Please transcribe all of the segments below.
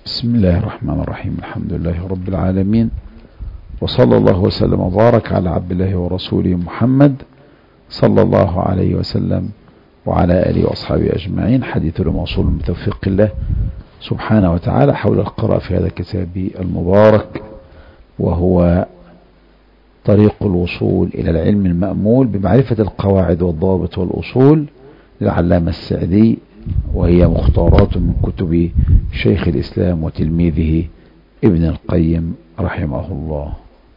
بسم الله الرحمن الرحيم. الحمد لله رب العالمين، وصلى الله وسلم وبارك على عبد الله ورسوله محمد صلى الله عليه وسلم وعلى آله وأصحابه أجمعين. حديث الموصول من توفيق الله سبحانه وتعالى حول القراءة في هذا الكتاب المبارك، وهو طريق الوصول إلى العلم المأمول بمعرفة القواعد والضوابط والأصول للعلامة السعدي، وهي مختارات من كتب شيخ الإسلام وتلميذه ابن القيم رحمه الله.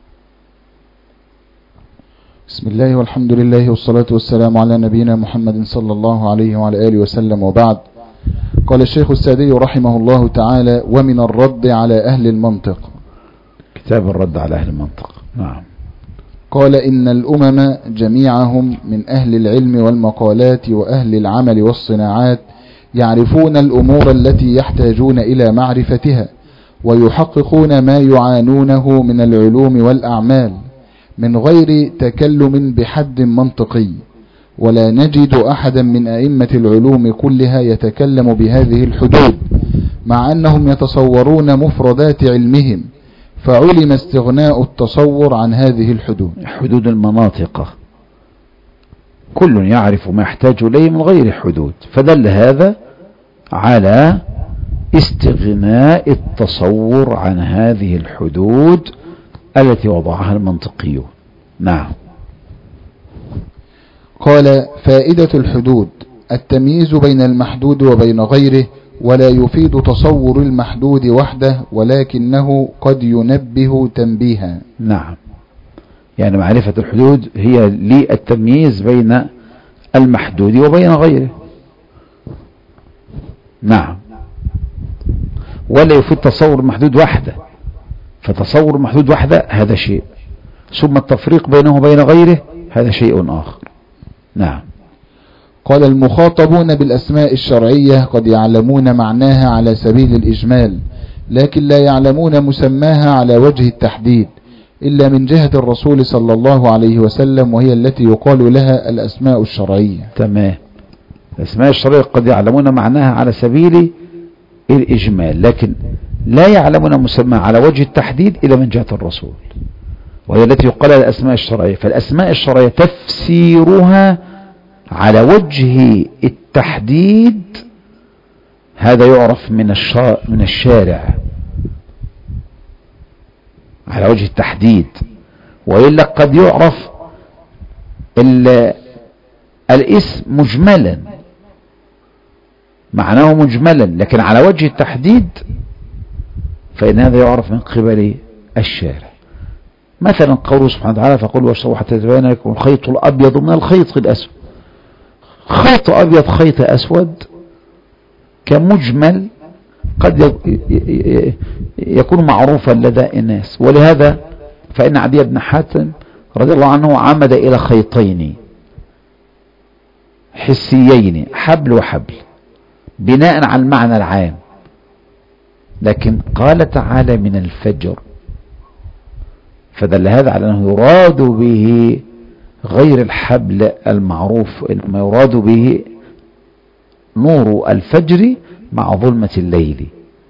بسم الله والحمد لله والصلاة والسلام على نبينا محمد صلى الله عليه وعلى آله وسلم، وبعد. قال الشيخ السعدي رحمه الله تعالى: ومن الرد على أهل المنطق. كتاب الرد على أهل المنطق. نعم. قال: إن الأمم جميعهم من أهل العلم والمقالات وأهل العمل والصناعات يعرفون الأمور التي يحتاجون إلى معرفتها، ويحققون ما يعانونه من العلوم والأعمال من غير تكلم بحد منطقي، ولا نجد أحدا من أئمة العلوم كلها يتكلم بهذه الحدود، مع أنهم يتصورون مفردات علمهم، فعلم استغناء التصور عن هذه الحدود. حدود المناطق كل يعرف ما يحتاج إليه من غير حدود، فدل هذا على استغناء التصور عن هذه الحدود التي وضعها المنطقيون. نعم. قال: فائدة الحدود التمييز بين المحدود وبين غيره، ولا يفيد تصور المحدود وحده، ولكنه قد ينبه تنبيها. نعم، يعني معرفة الحدود هي للتمييز بين المحدود وبين غيره. نعم، ولا يفيد تصور المحدود وحده، فتصور المحدود وحده هذا شيء، ثم التفريق بينه وبين غيره هذا شيء آخر. نعم. قال: المخاطبون بالأسماء الشرعية قد يعلمون معناها على سبيل الإجمال، لكن لا يعلمون مسماها على وجه التحديد إلا من جهة الرسول صلى الله عليه وسلم، وهي التي يقال لها الأسماء الشرعية. تمام. الأسماء الشرعية قد يعلمون معناها على سبيل الإجمال، لكن لا يعلمون مسماها على وجه التحديد إلا من جهة الرسول، وهي التي يقال لها الأسماء الشرعية. فالأسماء الشرعية تفسيرها على وجه التحديد هذا يعرف من الشارع على وجه التحديد، وإلا قد يعرف الاسم مجملا، معناه مجملا، لكن على وجه التحديد فإن هذا يعرف من قبل الشارع. مثلا قوله سبحانه وتعالى: فقل واشربوا حتى يتبين لكم الخيط الأبيض من الخيط الأسود. خيط أبيض خيط أسود كمجمل قد يكون معروفا لدى الناس، ولهذا فإن عدي بن حاتم رضي الله عنه عمد إلى خيطين حسيين، حبل وحبل، بناء على المعنى العام، لكن قال تعالى من الفجر، فدل هذا على أنه يراد به غير الحبل المعروف، ما يراد به نور الفجر مع ظلمة الليل.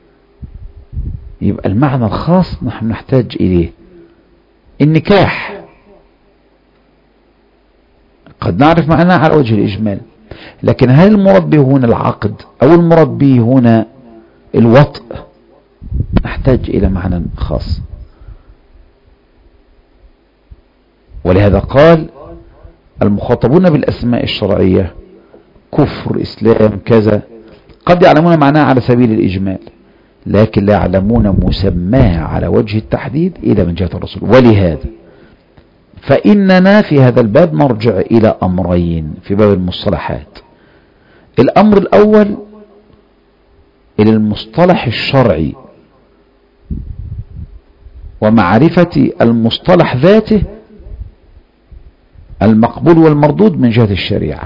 يبقى المعنى الخاص نحن نحتاج إليه. النكاح قد نعرف معناه على وجه الإجمال، لكن هل المراد به هنا العقد أو المراد به هنا الوطء؟ نحتاج إلى معنى خاص. ولهذا قال: المخاطبون بالأسماء الشرعية كفر، إسلام، كذا، قد يعلمون معناها على سبيل الإجمال، لكن لا يعلمون مسماها على وجه التحديد إلى من جهة الرسول. ولهذا فإننا في هذا الباب نرجع إلى أمرين في باب المصطلحات. الأمر الأول إلى المصطلح الشرعي ومعرفة المصطلح ذاته المقبول والمردود من جهة الشريعة.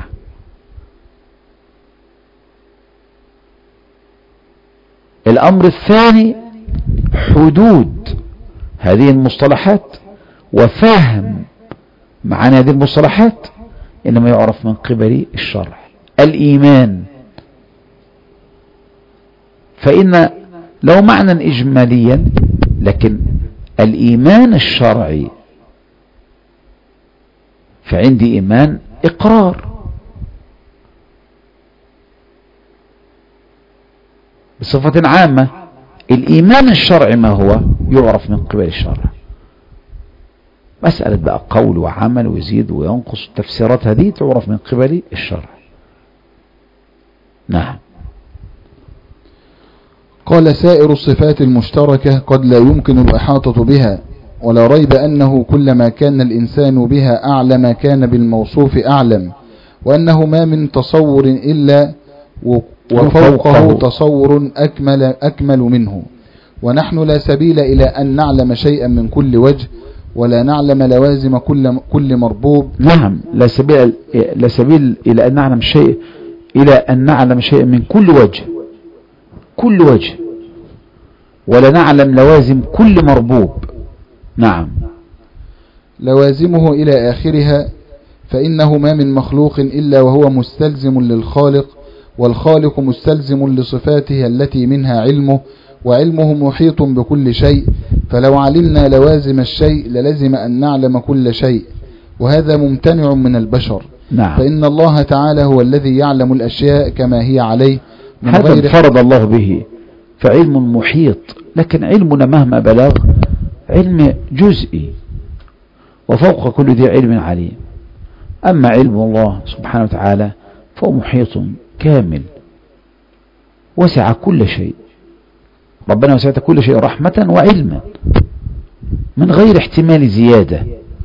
الأمر الثاني حدود هذه المصطلحات وفهم معنى هذه المصطلحات، إنما يعرف من قبل الشرع. الإيمان، فإن له معنى إجماليا، لكن الإيمان الشرعي فعندي إيمان إقرار بصفة عامة. الإيمان الشرعي ما هو؟ يعرف من قبل الشرع. مسألة بقى قول وعمل ويزيد وينقص، التفسيرات هذه تعرف من قبل الشرع. نعم. قال سائر الصفات المشتركة قد لا يمكن الإحاطة بها، ولا ريب أنه كلما كان الإنسان بها أعلم كان بالموصوف أعلم، وأنه ما من تصور إلا وفوقه تصور أكمل منه. ونحن لا سبيل إلى أن نعلم شيئا من كل وجه، ولا نعلم لوازم كل مربوب. نعم، لا سبيل إلى أن نعلم شيء، إلى أن نعلم شيئا من كل وجه، ولا نعلم لوازم كل مربوب. نعم. لوازمه إلى آخرها، فإنه ما من مخلوق إلا وهو مستلزم للخالق، والخالق مستلزم لصفاته التي منها علمه، وعلمه محيط بكل شيء. فلو علمنا لوازم الشيء للزم أن نعلم كل شيء، وهذا ممتنع من البشر. نعم. فإن الله تعالى هو الذي يعلم الأشياء كما هي عليه من هذا غير فرض الله به، فعلم محيط، لكن علمنا مهما بلغ علم جزئي، وفوق كل ذي علم عليم. أما علم الله سبحانه وتعالى فهو محيط كامل، وسع كل شيء. ربنا وسعت كل شيء رحمة وعلما من غير احتمال زيادة.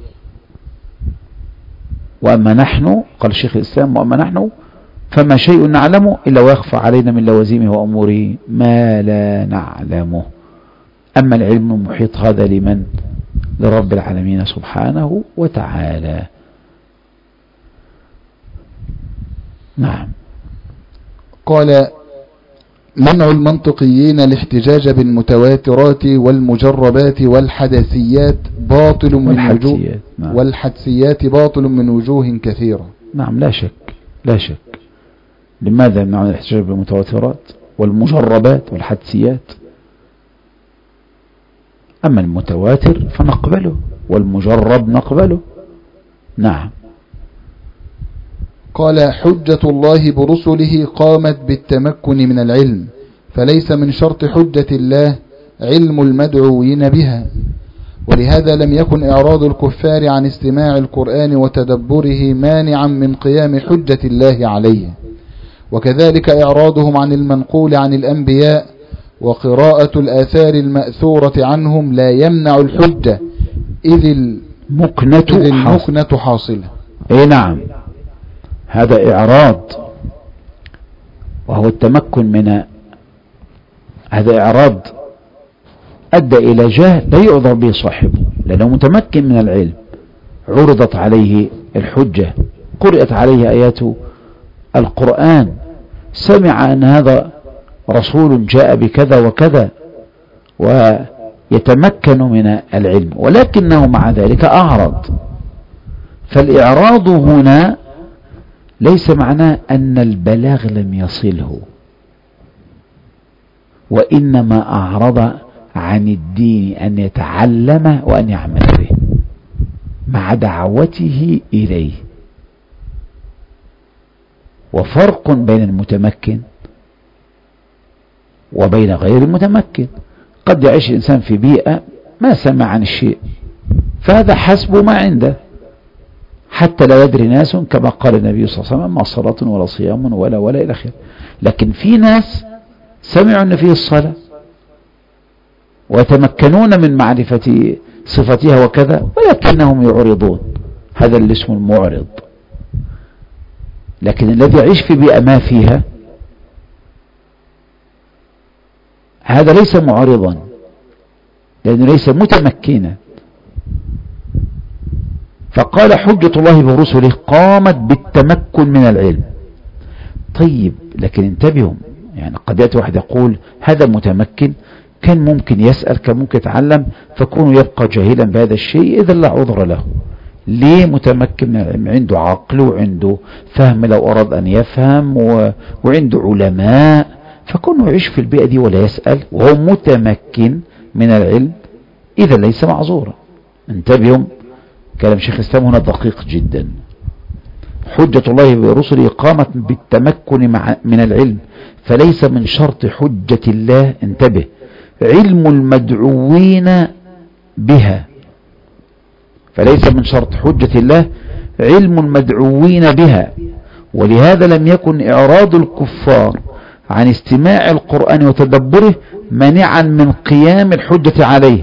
وأما نحن، قال شيخ الإسلام، وأما نحن فما شيء نعلمه إلا ويخفى علينا من لوازمه وأموره ما لا نعلمه. أما العلم المحيط هذا لمن؟ لرب العالمين سبحانه وتعالى. نعم. قال منع المنطقيين الاحتجاج بالمتواترات والمجربات والحدثيات باطل من وجوه. نعم. والحدثيات باطل من وجوه كثيرة. نعم، لا شك. لماذا يمنعون الاحتجاج بالمتواترات والمجربات والحدثيات؟ أما المتواتر فنقبله، والمجرب نقبله. نعم. قال حجة الله برسله قامت بالتمكن من العلم، فليس من شرط حجة الله علم المدعوين بها، ولهذا لم يكن إعراض الكفار عن استماع القرآن وتدبره مانعا من قيام حجة الله عليه، وكذلك إعراضهم عن المنقول عن الأنبياء وقراءة الآثار المأثورة عنهم لا يمنع الحجة، إذ المكنة حاصلة. أي نعم، هذا إعراض، وهو التمكن من هذا إعراض أدى إلى جهل لا يعذر به صاحبه، لأنه متمكن من العلم. عرضت عليه الحجة، قرأت عليه آيات القرآن، سمع أن هذا رسول جاء بكذا وكذا، ويتمكن من العلم، ولكنه مع ذلك أعرض. فالإعراض هنا ليس معناه أن البلاغ لم يصله، وإنما أعرض عن الدين أن يتعلم وأن يعمل به مع دعوته إليه. وفرق بين المتمكن وبين غير المتمكن. قد يعيش الإنسان في بيئة ما سمع عن الشيء، فهذا حسب ما عنده، حتى لا يدري ناس كما قال النبي صلى الله عليه وسلم ما صلاة ولا صيام ولا إلى آخره. لكن في ناس سمعوا أن فيه الصلاة ويتمكنون من معرفة صفتها وكذا، ولكنهم يعرضون. هذا اللي اسمه المعرض. لكن الذي يعيش في بيئة ما فيها هذا ليس معرضا، لأنه ليس متمكنا. فقال حجة الله برسله قامت بالتمكن من العلم. طيب، لكن انتبهوا، يعني قد يأتي واحد يقول هذا متمكن، كان ممكن يسأل، كان ممكن يتعلم، فكونه يبقى جاهلا بهذا الشيء إذا لا عذر له. ليه متمكن من العلم؟ عنده عقل وعنده فهم لو أراد أن يفهم، وعنده علماء فكونه يعيش في البيئة دي ولا يسأل وهو متمكن من العلم إذا ليس معذورا. انتبهوا، كلام شيخ الإسلام هنا دقيق جدا. حجة الله برسله قامت بالتمكن من العلم، فليس من شرط حجة الله، انتبه، علم المدعوين بها. فليس من شرط حجة الله علم المدعوين بها، ولهذا لم يكن إعراض الكفار عن استماع القرآن وتدبره مانعا من قيام الحجة عليه.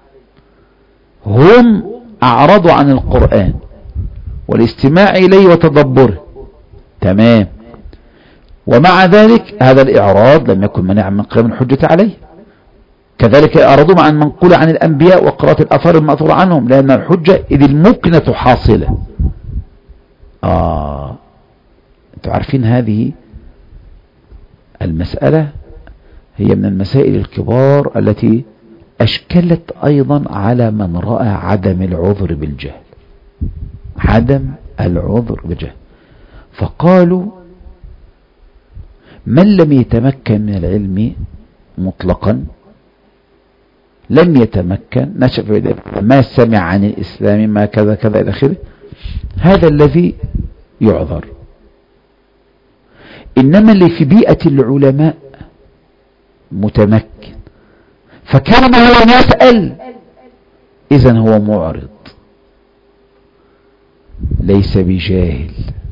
هم أعرضوا عن القرآن والاستماع إليه وتدبره، تمام، ومع ذلك هذا الإعراض لم يكن مانعا من قيام الحجة عليه. كذلك أعرضوا عن منقول عن الأنبياء وقراءة الآثار المأثورة عنهم، لأن الحجة إذ المكنة حاصلة. أنتم عارفين هذه المسألة هي من المسائل الكبار التي أشكلت أيضا على من رأى عدم العذر بالجهل، عدم العذر بالجهل. فقالوا من لم يتمكن من العلم مطلقا لم يتمكن، نشأ في ما سمع عن الإسلام ما كذا كذا إلى آخره، هذا الذي يعذر. إنما اللي في بيئة العلماء متمكن فكان هو يسأل، إذن هو معرض ليس بجاهل،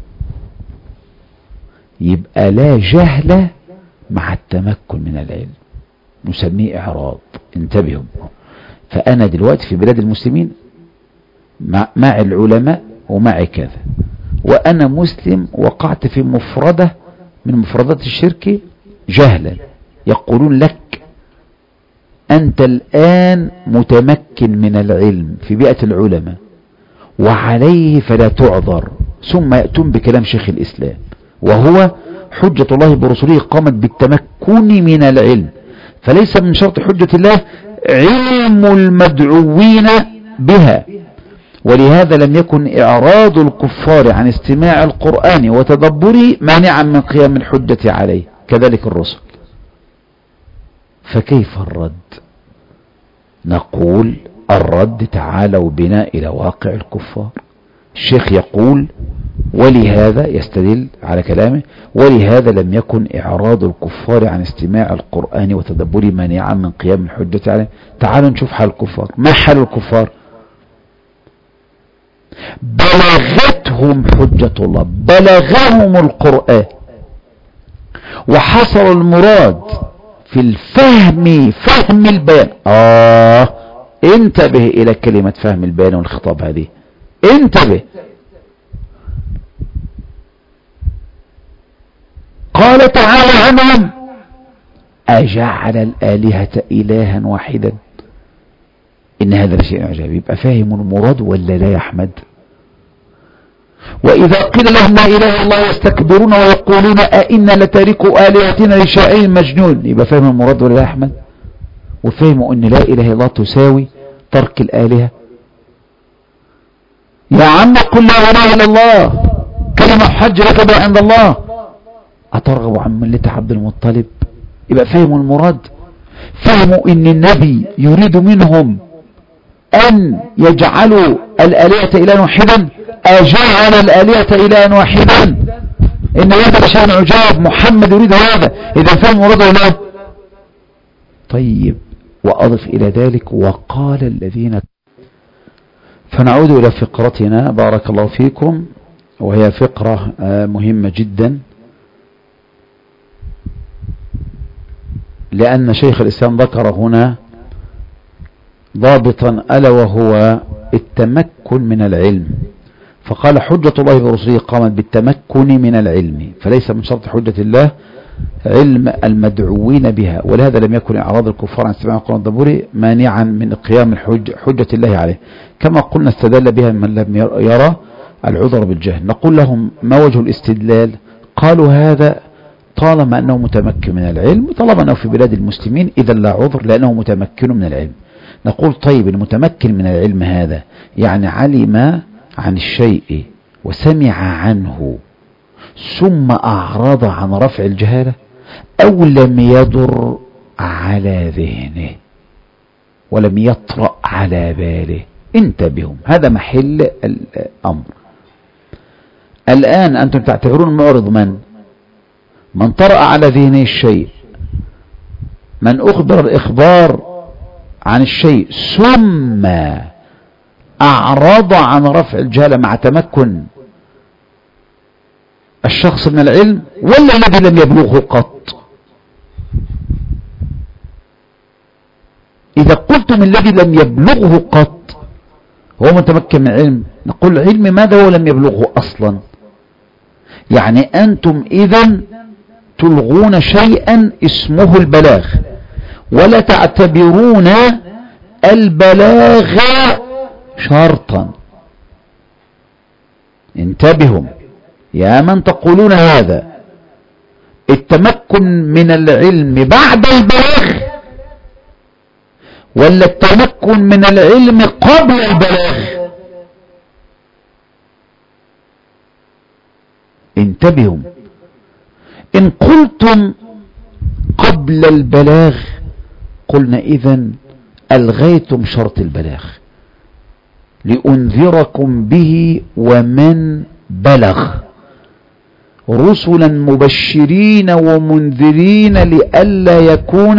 يبقى لا جهل مع التمكن من العلم، نسميه إعراض. انتبهوا، فأنا دلوقتي في بلاد المسلمين مع العلماء ومع كذا، وأنا مسلم وقعت في مفردة من مفردات الشرك جهلا، يقولون لك أنت الآن متمكن من العلم في بيئة العلماء وعليه فلا تعذر، ثم يأتون بكلام شيخ الإسلام وهو حجة الله برسوله قامت بالتمكن من العلم، فليس من شرط حجة الله علم المدعوين بها، ولهذا لم يكن إعراض الكفار عن استماع القرآن وتدبره مانعا من قيام الحجة عليه، كذلك الرسل. فكيف الرد؟ نقول الرد تعالوا بنا إلى واقع الكفار. الشيخ يقول ولهذا يستدل على كلامه ولهذا لم يكن إعراض الكفار عن استماع القرآن وتدبره مانعا من قيام الحجة عليه. تعالوا نشوف حال الكفار. ما حال الكفار؟ بلغتهم حجة الله، بلغهم القرآن وحصل المراد في الفهم، فهم البيان. انتبه إلى كلمة فهم البيان والخطاب هذه، انتبه. قال تعالى عنهم أجعل الآلهة إلها واحدا إن هذا لشيء عجيب. يبقى فاهم المراد ولا لا يا أحمد؟ وإذا قيل لهم لا إله إلا الله يستكبرون ويقولون أئنا لتاركوا آلهتنا لشاعر مجنون. يبقى فاهم المراد ولا لا يا أحمد؟ وفهموا أن لا إله إلا الله تساوي ترك الآلهة. يا عم قل لا إله إلا الله كلمة حج لك بها عند الله، أترغب عن ملة عبد المطلب؟ يبقى فهموا المراد، فهموا أن النبي يريد منهم أن يجعلوا الآلهة إلها واحدا. أجعل الآلهة إلها واحدا إن هذا شأن عجاب، محمد يريد هذا. إذا فهم مراد ولا لا؟ طيب، وأضف إلى ذلك وقال الذين. فنعود إلى فقرتنا بارك الله فيكم، وهي فقرة مهمة جدا، لأن شيخ الإسلام ذكر هنا ضابطا ألا وهو التمكن من العلم. فقال حجة الله برسله قامت بالتمكن من العلم، فليس من شرط حجة الله علم المدعوين بها، ولهذا لم يكن إعراض الكفار عن استماع القرآن الدبوري مانعا من قيام حجة الله عليه. كما قلنا استدل بها من لم يرى العذر بالجهل. نقول لهم ما وجه الاستدلال؟ قالوا هذا طالما أنه متمكن من العلم، طالما أنه في بلاد المسلمين إذا لا عذر لأنه متمكن من العلم. نقول طيب المتمكن من العلم هذا يعني علم عن الشيء وسمع عنه ثم أعرض عن رفع الجهالة، أو لم يضر على ذهنه ولم يطرأ على باله. انتبهوا، هذا محل الأمر. الآن أنتم تعتبرون المعرض من طرأ على ذهنه الشيء، من أخبر الإخبار عن الشيء ثم أعرض عن رفع الجهالة مع تمكن الشخص من العلم، ولا الذي لم يبلغه قط؟ إذا قلتم الذي لم يبلغه قط هو متمكن من العلم، نقول علم ماذا هو لم يبلغه أصلا؟ يعني أنتم إذن تلغون شيئا اسمه البلاغ، ولا تعتبرون البلاغ شرطا. انتبهوا يا من تقولون هذا، التمكن من العلم بعد البلاغ ولا التمكن من العلم قبل البلاغ؟ انتبهوا، إن قلتم قبل البلاغ قلنا إذن ألغيتم شرط البلاغ، لأنذركم به ومن بلغ رسلا مبشرين ومنذرين لئلا يكون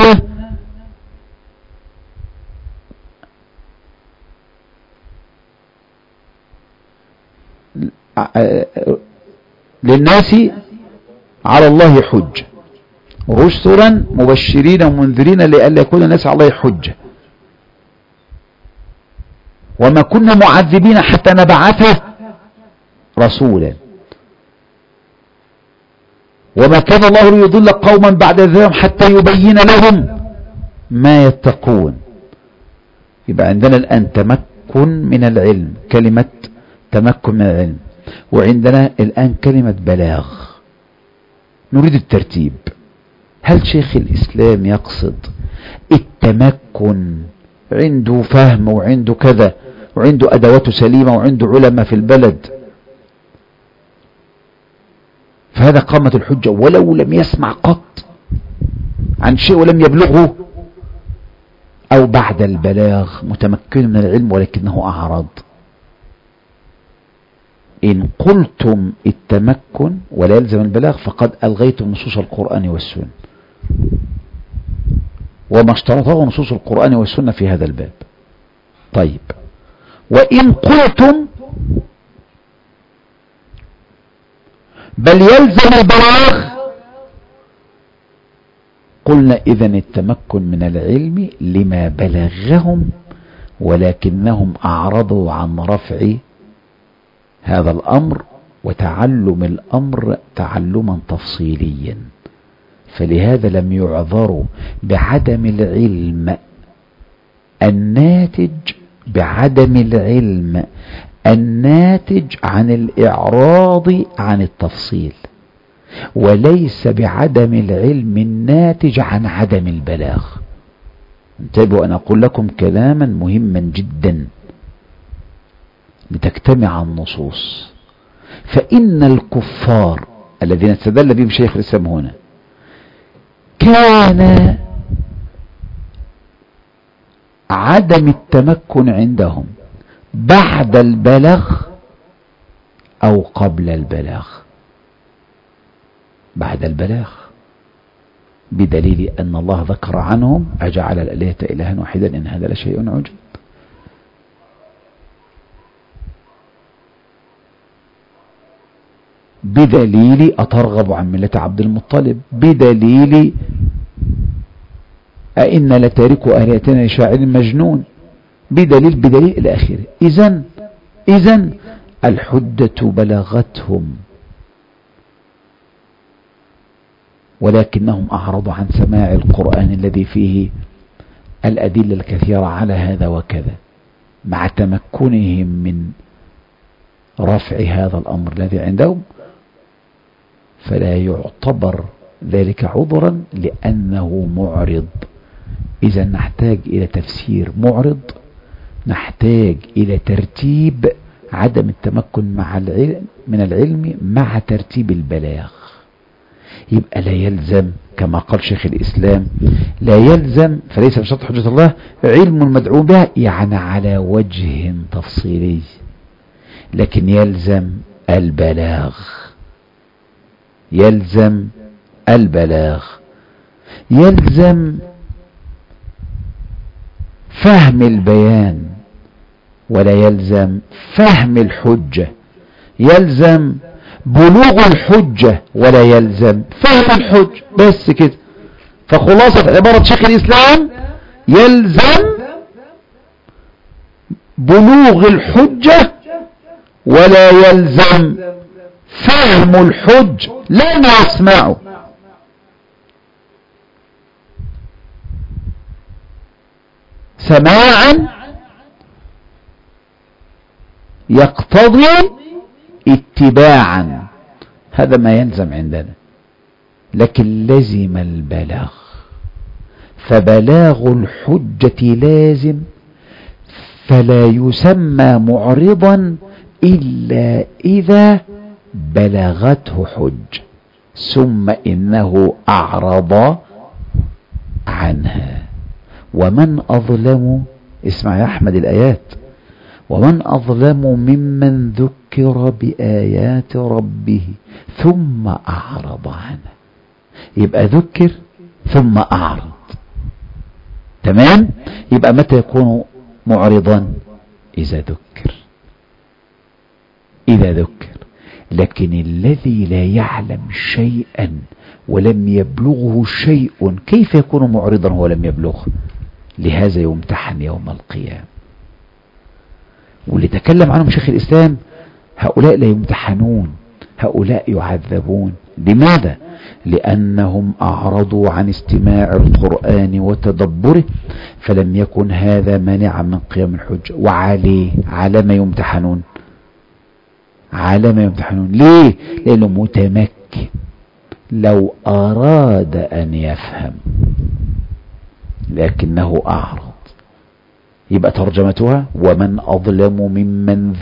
للناس على الله حج، رسلا مبشرين ومنذرين لئلا يكون الناس على الله حجة، وما كنا معذبين حتى نبعث رسولا، وما كان الله ليضل قوما بعد ذلك حتى يبين لهم ما يتقون. يبقى عندنا الآن تمكن من العلم، كلمة تمكن من العلم، وعندنا الآن كلمة بلاغ. نريد الترتيب. هل شيخ الإسلام يقصد التمكن عنده فهم وعنده كذا وعنده أدواته سليمة وعنده علماء في البلد فهذا قامت الحجة ولو لم يسمع قط عن شيء ولم يبلغه، أو بعد البلاغ متمكن من العلم ولكنه أعرض؟ إن قلتم التمكن ولا يلزم البلاغ فقد ألغيتم نصوص القرآن والسنة وما اشترطه نصوص القرآن والسنة في هذا الباب. طيب، وإن قلتم بل يلزم البلاغ قلنا إذن التمكن من العلم لما بلغهم ولكنهم أعرضوا عن رفع هذا الأمر وتعلم الأمر تعلما تفصيليا، فلهذا لم يعذروا بعدم العلم الناتج عن الإعراض عن التفصيل، وليس بعدم العلم الناتج عن عدم البلاغ. انتبهوا، أنا أقول لكم كلاما مهما جدا لتجتمع النصوص. فإن الكفار الذين استدل بهم شيخ الإسلام هنا كان عدم التمكن عندهم بعد البلاغ أو قبل البلاغ؟ بعد البلاغ، بدليل أن الله ذكر عنهم أجعل الآلهة إلها واحدا إن هذا لشيء عجب. بدليل أترغب عن ملة عبد المطلب، بدليل أئن لتاركوا آلهتنا لشاعر مجنون، بدليل إلى آخره. إذن الحجة بلغتهم ولكنهم أعرضوا عن سماع القرآن الذي فيه الأدلة الكثيرة على هذا وكذا، مع تمكنهم من رفع هذا الأمر الذي عندهم، فلا يعتبر ذلك عذرا لأنه معرض. إذا نحتاج إلى تفسير معرض، نحتاج إلى ترتيب عدم التمكن من العلم مع ترتيب البلاغ. يبقى لا يلزم كما قال شيخ الإسلام، لا يلزم فليس من شرط حجة الله علم المدعو بها يعني على وجه تفصيلي، لكن يلزم البلاغ، يلزم البلاغ، يلزم فهم البيان ولا يلزم فهم الحجة، يلزم بلوغ الحجة ولا يلزم فهم الحجة، بس كده. فخلاصة عبارة شيخ الإسلام يلزم بلوغ الحجة ولا يلزم فهم الحج لن يسمعه. سماعا يقتضي اتباعا، هذا ما يلزم عندنا، لكن لزم البلاغ، فبلاغ الحجة لازم، فلا يسمى معرضا إلا إذا بلغته حج، ثم إنه أعرض عنها. ومن أظلم، اسمع يا أحمد الآيات، ومن أظلم ممن ذكر بآيات ربه ثم أعرض عنها. يبقى ذكر ثم أعرض، تمام؟ يبقى متى يكون معرضا؟ إذا ذكر، إذا ذكر. لكن الذي لا يعلم شيئا ولم يبلغه شيء كيف يكون معرضا هو لم يبلغه؟ لهذا يمتحن يوم القيامة. واللي تكلم عنهم شيخ الإسلام هؤلاء لا يمتحنون، هؤلاء يعذبون. لماذا؟ لأنهم أعرضوا عن استماع القرآن وتدبره، فلم يكن هذا مانعا من قيام الحجة. وعليه على ما يمتحنون، على ما يمتحنون. ليه؟ لأنه متمكن، لو أراد أن يفهم لكنه أعرض. يبقى ترجمتها ومن أظلم ممن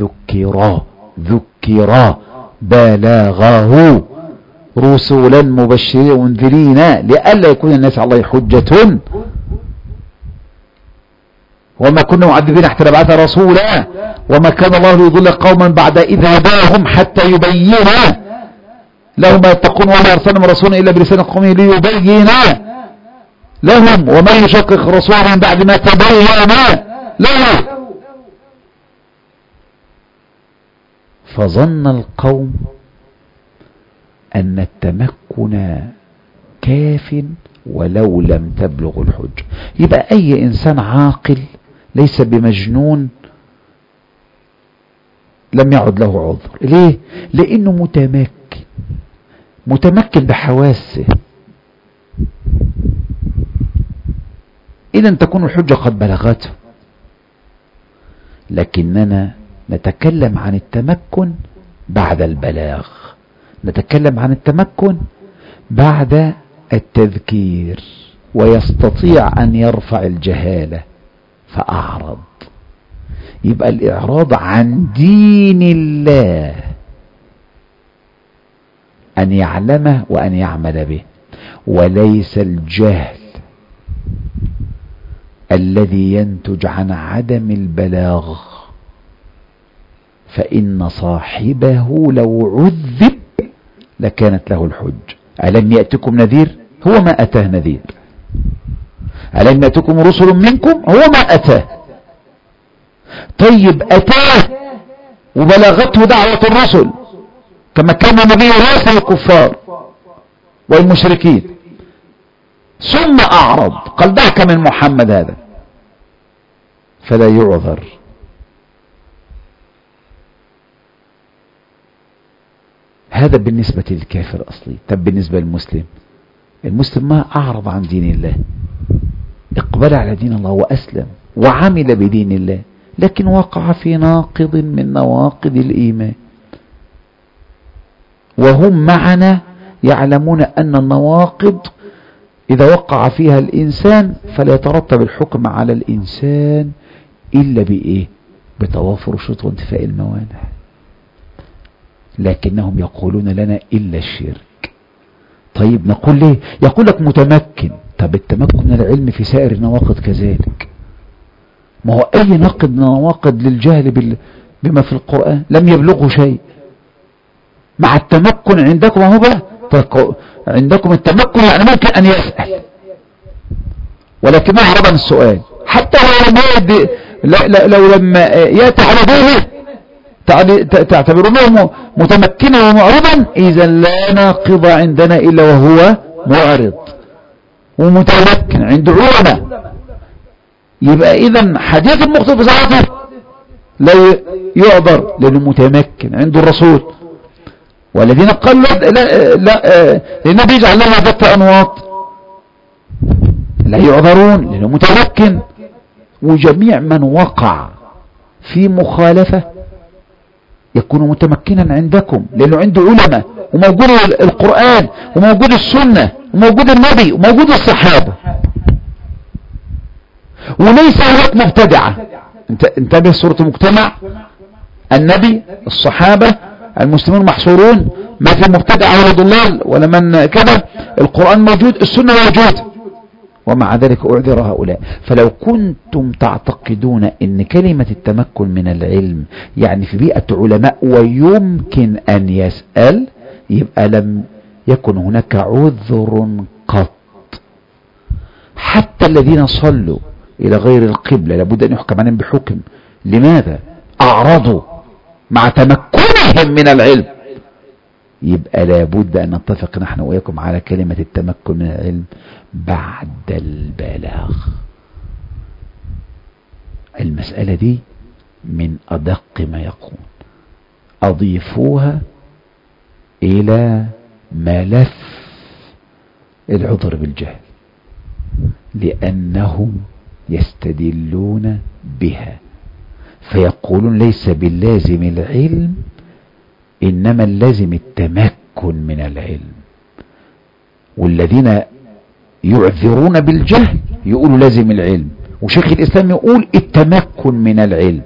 ذكر بلغه رسلا مبشرين ومنذرين لئلا يكون الناس على الله حجة وما كنا معذبين حتى نبعث رسولا وما كان الله ليضل قوما بعد إذ هداهم حتى يبين لهم ما يتقون وما أرسلنا من رسول إلا بلسان قومه ليبين لهم ومن يشقق الرسول من بعد ما تبين له. فظن القوم أن التمكن كاف ولو لم تبلغ الحج. يبقى أي إنسان عاقل ليس بمجنون لم يعد له عذر. ليه؟ لأنه متمكن بحواسه. إذا تكون الحجة قد بلغته. لكننا نتكلم عن التمكن بعد البلاغ، نتكلم عن التمكن بعد التذكير، ويستطيع أن يرفع الجهالة فأعرض. يبقى الإعراض عن دين الله أن يعلمه وأن يعمل به، وليس الجهل الذي ينتج عن عدم البلاغ، فإن صاحبه لو عذب لكانت له الحج. ألم يأتكم نذير؟ هو ما أتاه نذير. ألم يأتكم رسل منكم؟ هو ما أتاه. طيب أتاه وبلغته دعوة الرسل كما كان النبي يراسل الكفار والمشركين ثم أعرض قال دعك من محمد هذا، فلا يعذر. هذا بالنسبة للكافر أصلي. طب بالنسبة للمسلم، المسلم ما أعرض عن دين الله، اقبل على دين الله وأسلم وعمل بدين الله، لكن وقع في ناقض من نواقض الإيمان، وهم معنا يعلمون أن النواقض إذا وقع فيها الإنسان فلا يترتب الحكم على الإنسان إلا بإيه؟ بتوافر الشروط وانتفاء الموانع. لكنهم يقولون لنا إلا الشرك. طيب نقول ليه؟ يقول لك متمكن. طب التمكن من العلم في سائر النواقض كذلك. ما هو اي ناقض من النواقض للجهل بما في القرآن لم يبلغه شيء. مع التمكن عندكم اهو بقى، عندكم التمكن يعني ممكن ان يسأل، ولكن ما هرب من السؤال. حتى لو لما يأتي على دينه تعتبرونه متمكنا ومعرضا، اذا لا ناقض عندنا الا وهو معرض ومتمكن عند علماء. يبقى اذا حديث المخطئ في صلاته لا يعذر لانه متمكن عند الرسول. والذين قالوا لا للنبي يجعل لنا ذات انواط لا يعذرون لانه متمكن. وجميع من وقع في مخالفة يكون متمكنا عندكم لانه عنده علماء، وموجود القرآن وموجود السنة وموجود النبي وموجود الصحابة، وليس هناك مبتدعة. انتبه، سورة المجتمع النبي الصحابة المسلمون محصورون، ما في مبتدع ولا ضلال ولا من كذا. القرآن موجود، السنة موجود، ومع ذلك أعذر هؤلاء. فلو كنتم تعتقدون ان كلمة التمكن من العلم يعني في بيئة علماء ويمكن ان يسأل، يبقى لم يكن هناك عذر قط. حتى الذين صلوا الى غير القبلة لابد ان يحكم عليهم بحكم. لماذا؟ اعرضوا مع تمكنهم من العلم. يبقى لابد ان نتفق نحن وإياكم على كلمة التمكن من العلم بعد البلاغ. المسألة دي من أدق ما يكون. أضيفوها إلى ملف العذر بالجهل، لأنهم يستدلون بها فيقولون ليس باللازم العلم، إنما اللازم التمكن من العلم. والذين يعذرون بالجهل يقولوا لازم العلم، وشيخ الإسلام يقول التمكن من العلم.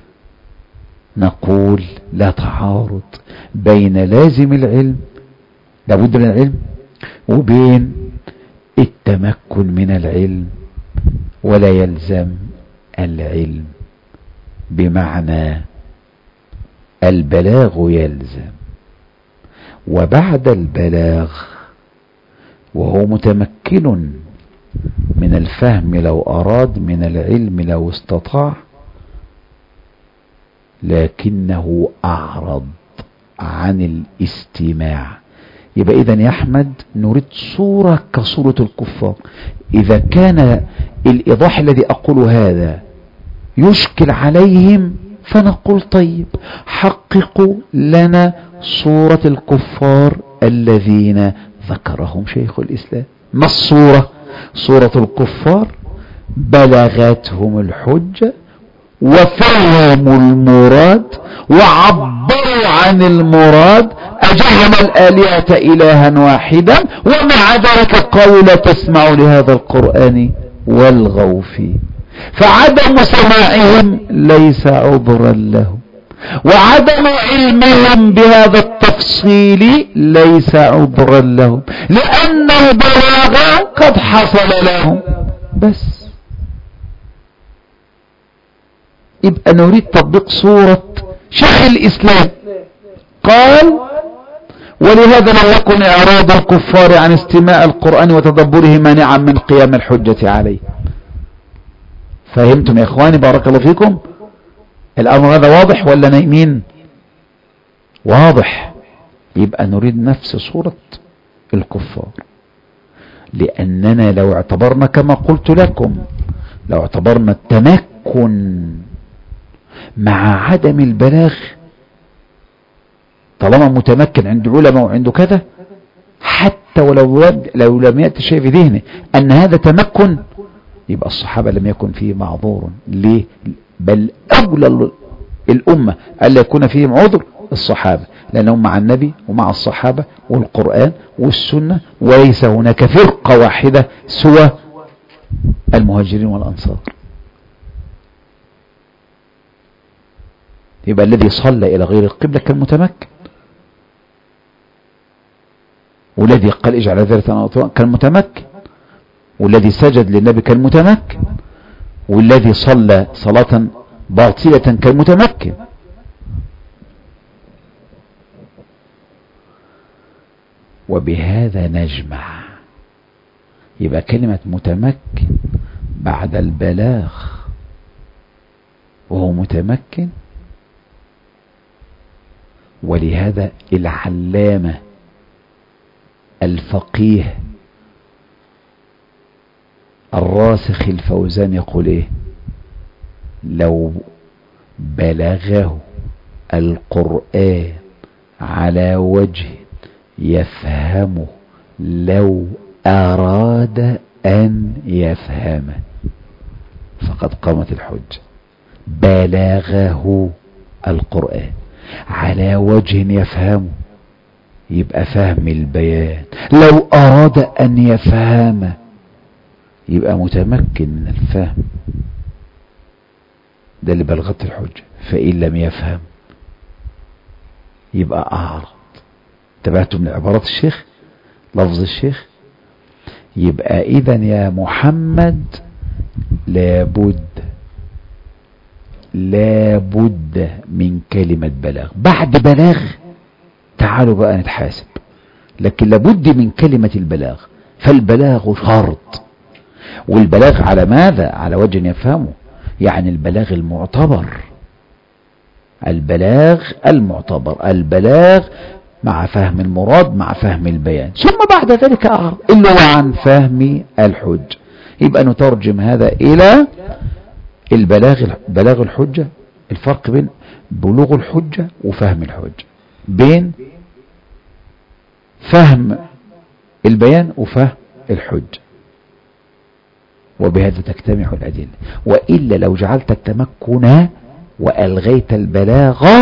نقول لا تعارض بين لازم العلم لابد من العلم وبين التمكن من العلم ولا يلزم العلم، بمعنى البلاغ يلزم، وبعد البلاغ وهو متمكن من الفهم لو أراد، من العلم لو استطاع، لكنه أعرض عن الاستماع. يبقى إذن يا أحمد نريد صورة كصورة الكفار. إذا كان الإيضاح الذي أقول هذا يشكل عليهم فنقول طيب حققوا لنا صورة الكفار الذين ذكرهم شيخ الإسلام. ما الصورة؟ صورة الكفار بلغتهم الحجة وفهموا المراد وعبروا عن المراد، أجعل الآلهة إلها واحدا، ومع ذلك قالوا لا تسمعوا لهذا القرآن والغوا فيه. فعدم سماعهم ليس عذرا لهم، وعدم علمهم بهذا التفصيل ليس عذرا لهم، لأن البلاغ قد حصل لهم. بس يبقى نريد تطبيق صورة شيخ الإسلام. قال ولهذا لم يكن إعراض الكفار عن استماع القرآن وتدبره مانعا من قيام الحجة عليه. فهمتم يا إخواني؟ بارك الله فيكم. الأمر هذا واضح ولا نايمين؟ واضح. يبقى نريد نفس صورة الكفار، لأننا لو اعتبرنا كما قلت لكم، لو اعتبرنا التمكن مع عدم البلاغ، طالما متمكن عند علماء وعنده كذا، حتى ولو لم يأتي شيء في ذهنه أن هذا تمكن، يبقى الصحابة لم يكن فيه معذور. ليه؟ بل أولى الأمة ألا يكون فيهم عذر الصحابة، لأنهم مع النبي ومع الصحابة والقرآن والسنة، وليس هناك فرقة واحدة سوى المهاجرين والأنصار. يبقى الذي صلى إلى غير القبلة كان متمكن، والذي قال اجعل ذرية كان متمكن، والذي سجد للنبي كان متمكن، والذي صلى صلاة باطلة كان متمكن. وبهذا نجمع، يبقى كلمة متمكن بعد البلاغ وهو متمكن. ولهذا العلامة الفقيه الراسخ الفوزان يقول ايه؟ لو بلغه القرآن على وجه يفهمه لو أراد أن يفهمه فقد قامت الحجة. بلغه القرآن على وجه يفهمه يبقى فهم البيان، لو أراد أن يفهمه يبقى متمكن من الفهم. ده اللي بلغت الحجة. فإن لم يفهم يبقى أعرض. تبعتوا من عبارات الشيخ، لفظ الشيخ. يبقى إذن يا محمد لابد من كلمة بلاغ. بعد بلاغ تعالوا بقى نتحاسب، لكن لابد من كلمة البلاغ. فالبلاغ شرط، والبلاغ على ماذا؟ على وجه يفهمه، يعني البلاغ المعتبر. البلاغ مع فهم المراد مع فهم البيان، ثم بعد ذلك أعرض إلا عن فهم الحج. يبقى نترجم هذا إلى بلاغ الحجة. الفرق بين بلوغ الحجة وفهم الحجة، بين فهم البيان وفهم الحجة. وبهذا تجتمع الأدلة. وإلا لو جعلت التمكن وألغيت البلاغ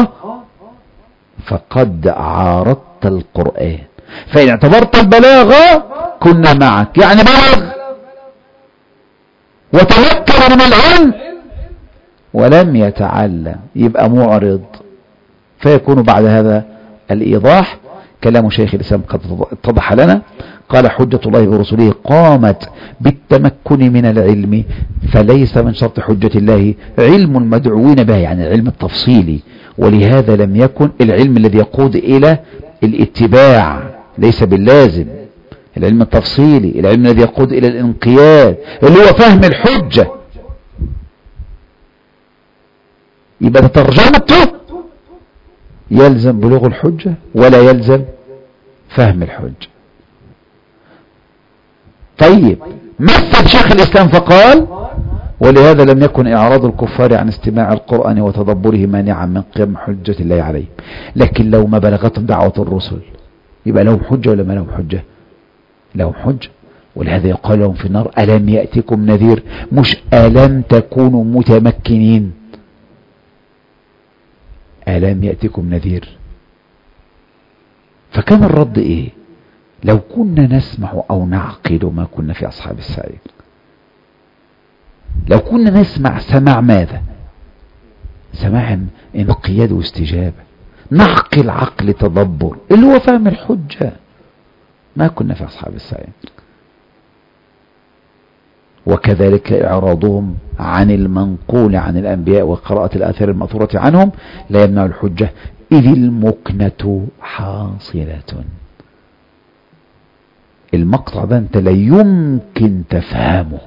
فقد عارضت القرآن. فإن اعتبرت البلاغ كنا معك، يعني بلغ وتمكن من العلم ولم يتعلم يبقى معرض. فيكون بعد هذا الإيضاح كلام شيخ الإسلام قد اتضح لنا. قال حجة الله برسوله قامت بالتمكن من العلم، فليس من شرط حجة الله علم المدعوين به، يعني العلم التفصيلي. ولهذا لم يكن العلم الذي يقود إلى الاتباع، ليس باللازم. العلم التفصيلي العلم الذي يقود إلى الانقياد اللي هو فهم الحجة. يبقى ترجمته يلزم بلوغ الحجة ولا يلزم فهم الحجة. طيب مثل شيخ الإسلام فقال ولهذا لم يكن إعراض الكفار عن استماع القرآن وتدبره مانعا من قيام حجة الله عليهم. لكن لو ما بلغتهم دعوة الرسل يبقى لهم حجة ولا ما لهم حجة؟ لهم حجة. ولهذا يقال لهم في النار ألم يأتكم نذير، مش ألم تكونوا متمكنين، ألم يأتكم نذير. فكان الرد إيه؟ لو كنا نسمع أو نعقل ما كنا في أصحاب السعير. لو كنا نسمع سماع ماذا؟ سماع انقياد واستجابة، نعقل عقل تدبر اللي هو فهم الحجة، ما كنا في أصحاب السعير. وكذلك إعراضهم عن المنقول عن الأنبياء وقراءة الآثار المأثورة عنهم لا يمنع الحجة، إذ المكنة حاصلة. المقطع ده أنت لا يمكن تفهمه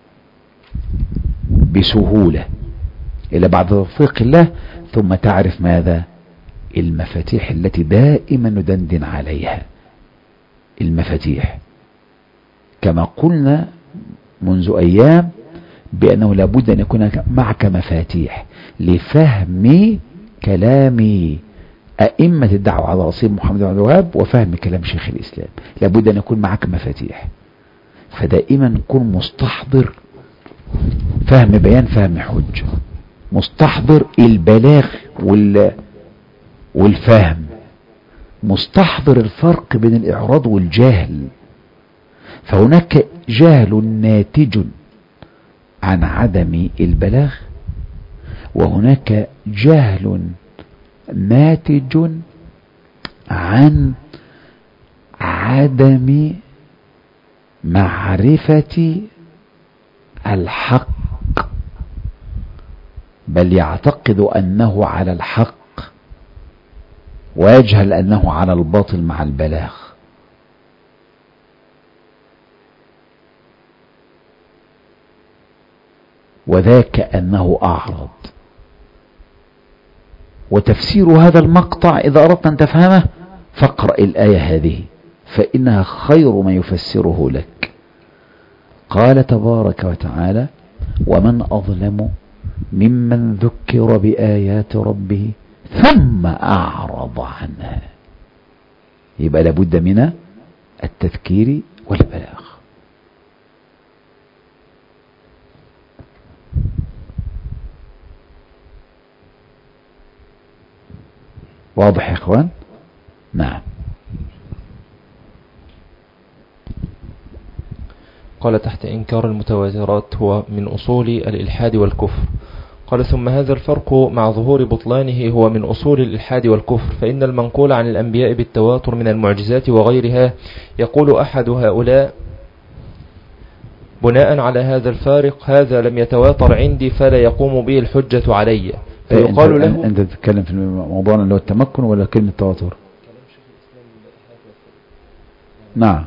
بسهولة إلا بعد توفيق الله، ثم تعرف ماذا؟ المفاتيح التي دائما ندندن عليها. المفاتيح كما قلنا منذ أيام بأنه لابد أن يكون معك مفاتيح لفهم كلام أئمة الدعوة على رأسهم محمد بن عبد الوهاب وفهم كلام شيخ الإسلام. لابد أن يكون معك مفاتيح، فدائما كن مستحضر فهم بيان فهم حجة، مستحضر البلاغ والفهم، مستحضر الفرق بين الإعراض والجهل. فهناك جهل ناتج عن عدم البلاغ، وهناك جهل ناتج عن عدم معرفة الحق، بل يعتقد أنه على الحق ويجهل أنه على الباطل مع البلاغ. وذاك أنه أعرض. وتفسير هذا المقطع إذا أردت أن تفهمه فاقرأ الآية هذه فإنها خير ما يفسره لك. قال تبارك وتعالى: ومن أظلم ممن ذكر بآيات ربه ثم أعرض عنها. يبقى لابد من التذكير والبلاغ. واضح يا اخوان؟ نعم. قال تحت: إنكار المتواترات هو من أصول الإلحاد والكفر. قال: ثم هذا الفرق مع ظهور بطلانه هو من أصول الإلحاد والكفر، فإن المنقول عن الأنبياء بالتواتر من المعجزات وغيرها يقول أحد هؤلاء بناء على هذا الفارق: هذا لم يتواتر عندي فلا يقوم به الحجة علي. فيقال له: أنت تتكلم في موضوعنا اللي هو التمكن ولا كلمة التواتر؟ نعم.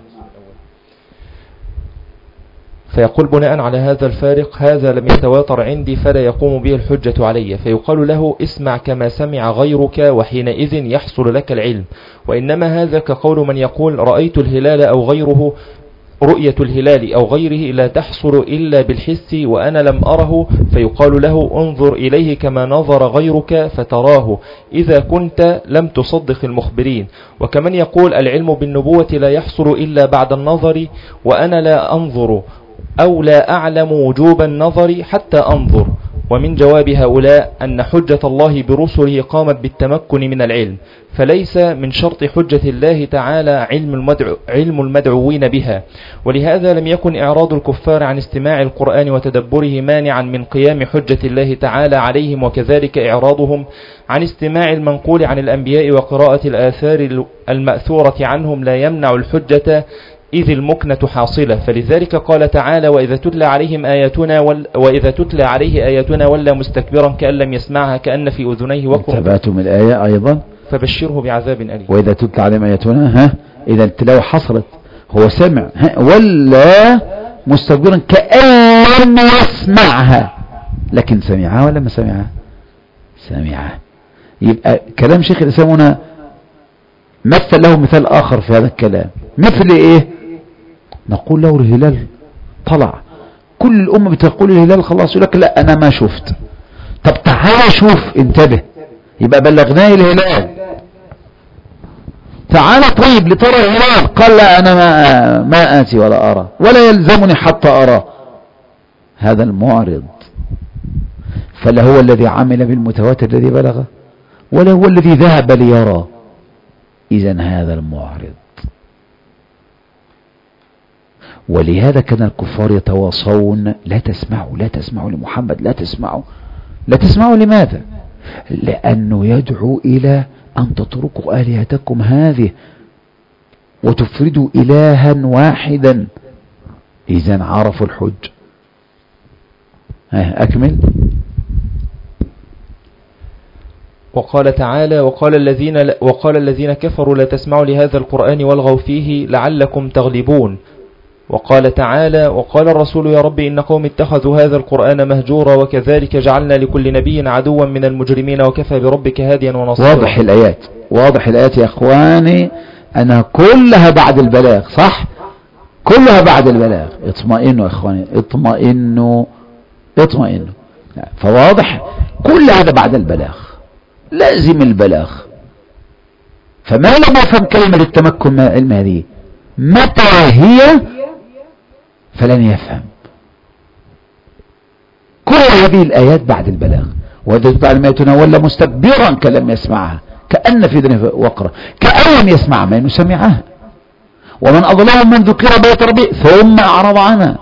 فيقول بناء على هذا الفارق: هذا لم يتواتر عندي فلا يقوم به الحجة علي. فيقال له: اسمع كما سمع غيرك وحينئذ يحصل لك العلم. وإنما هذا كقول من يقول: رأيت الهلال أو غيره، رؤية الهلال أو غيره لا تحصل إلا بالحس وأنا لم أره. فيقال له: انظر إليه كما نظر غيرك فتراه إذا كنت لم تصدق المخبرين. وكمن يقول: العلم بالنبوة لا يحصل إلا بعد النظر وأنا لا أنظر أو لا أعلم وجوب النظر حتى أنظر. ومن جواب هؤلاء أن حجة الله برسله قامت بالتمكن من العلم، فليس من شرط حجة الله تعالى علم المدعوين بها. ولهذا لم يكن إعراض الكفار عن استماع القرآن وتدبره مانعا من قيام حجة الله تعالى عليهم، وكذلك إعراضهم عن استماع المنقول عن الأنبياء وقراءة الآثار المأثورة عنهم لا يمنع الحجة إذ المكنة حاصلة. فلذلك قال تعالى: وإذا تتلى عليه آياتنا ولا مستكبرا كأن لم يسمعها كأن في أذنيه وقر. تبعتم الآية أيضا: فبشره بعذاب أليم. وإذا تتلى عليهم آياتنا إذا التلاوة حصلت، هو سمع ولا مستكبرا كأن لم يسمعها، لكن سمعها ولا ما سمعها؟ سمعها. يبقى كلام شيخ الإسلام هنا مثل له مثال آخر في هذا الكلام. مثل إيه؟ نقول له: الهلال طلع، كل الأمة بتقول الهلال خلاص، يقول لك: لا أنا ما شفت. طب تعال شوف، انتبه، يبقى بلغناه الهلال. تعال طيب لترى الهلال، قال: لا أنا ما آتي ولا أرى ولا يلزمني حتى أرى. هذا المعرض. فلا هو الذي عمل بالمتواتر الذي بلغه ولا هو الذي ذهب ليرى. إذن هذا المعرض. ولهذا كان الكفار يتواصون: لا تسمعوا، لا تسمعوا لمحمد، لا تسمعوا. لا تسمعوا لماذا؟ لأنه يدعو إلى أن تتركوا آلهتكم هذه وتفردوا إلها واحدا. إذن عرفوا الحج. أكمل. وقال تعالى: وقال الذين كفروا لا تسمعوا لهذا القرآن والغوا فيه لعلكم تغلبون. وقال تعالى: وقال الرسول يا رب إن قوم اتخذوا هذا القرآن مهجورا وكذلك جعلنا لكل نبي عدوا من المجرمين وكفى بربك هاديا ونصيرا. واضح الآيات، واضح الآيات يا أخواني أنها كلها بعد البلاغ، صح؟ كلها بعد البلاغ. اطمئنوا يا أخواني، اطمئنوا. فواضح كل هذا بعد البلاغ، لازم البلاغ. فما لم يفهم كلمة التمكن من العلم هذه متى هي فلن يفهم. كل هذه الآيات بعد البلاغ. وإذا بعد ما يتناول مستكبرا كلم يسمعها كأن في ذنب وقرة كأن لم يسمع ما إنه سمعها. ومن أظلم من ذكر بآيات ربه ثم أعرض عنها.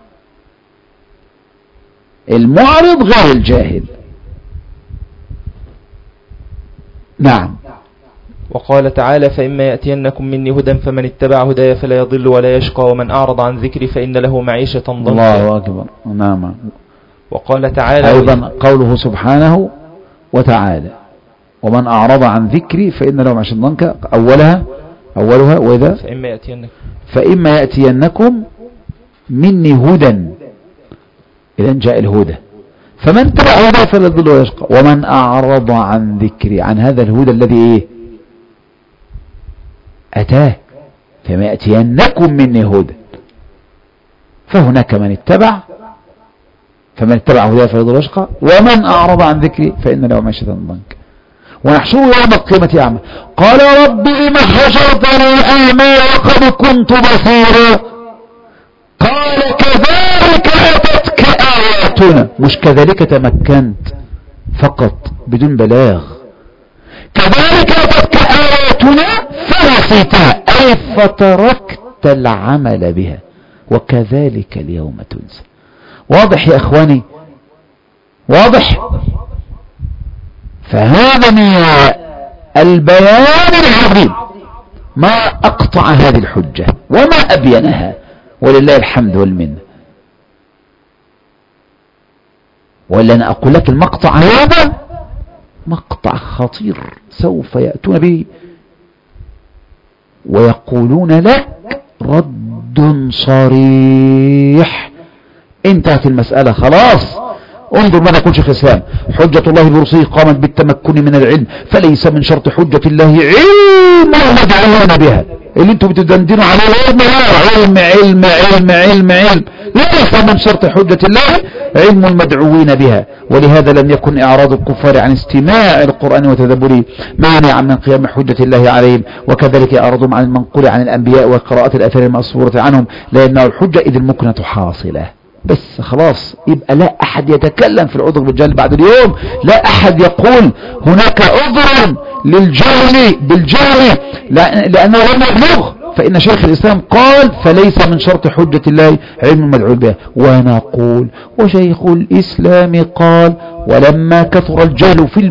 المعرض غير الجاهل. نعم. وقال تعالى فإما يأتينكم مني هدى فمن اتبع هدايا فلا يضل ولا يشقى ومن أعرض عن ذكري فإن له معيشة ضنكا. الله أكبر. نعم. وقال تعالى أيضا قوله سبحانه وتعالى ومن أعرض عن ذكري فإن له معيشة ضنكا. أولها وإذا فإما يأتينكم مني هدى، إذن جاء الهدى، فمن تبع هدى فلا يضل ولا يشقى ومن أعرض عن ذكري، عن هذا الهدى الذي إيه أتاه، فما يأتينكم مني هدى، فهناك من اتبع، فمن اتبع هدى فلا يضل ولا يشقى ومن أعرض عن ذكري فإن له معيشة ضنكا ونحشره يوم القيامة أعمى قال رب لم حشرتني أعمى وقد كنت بصيرا قال كذلك أتتك آياتنا، مش كذلك تمكنت فقط بدون بلاغ، كذلك أتتك آياتنا فنسيتها أي فتركت العمل بها وكذلك اليوم تنسى. واضح يا أخواني؟ واضح؟ فهذا من البيان العظيم ما أقطع هذه الحجة وما أبينها، ولله الحمد والمنة. ولا أنا أقول لك المقطع هذا مقطع خطير سوف يأتون به ويقولون لك رد صريح. انتهت المسألة خلاص. انظر ماذا يقول شيخ الإسلام: حجة الله برسله قامت بالتمكن من العلم، فليس من شرط حجة الله علم المدعوون بها. اللي انتم بتدندنوا عليه علم علم علم علم علم، ليس من شرط حجة الله علم المدعوين بها. ولهذا لم يكن إعراض الكفار عن استماع القرآن وتدبره مانعا من قيام حجة الله عليهم، وكذلك إعراضهم عن المنقول عن الأنبياء وقراءة الآثار المأثورة عنهم لأنه الحجة إذ المكنة حاصلة. بس خلاص يبقى لا أحد يتكلم في العذر بالجهل بعد اليوم، لا أحد يقول هناك عذر للجهل بالجهل لأنه لم يبلغ. فإن شيخ الإسلام قال فليس من شرط حجة الله علم المدعو بها. ونقول وشيخ الإسلام قال ولما كثر الجهل في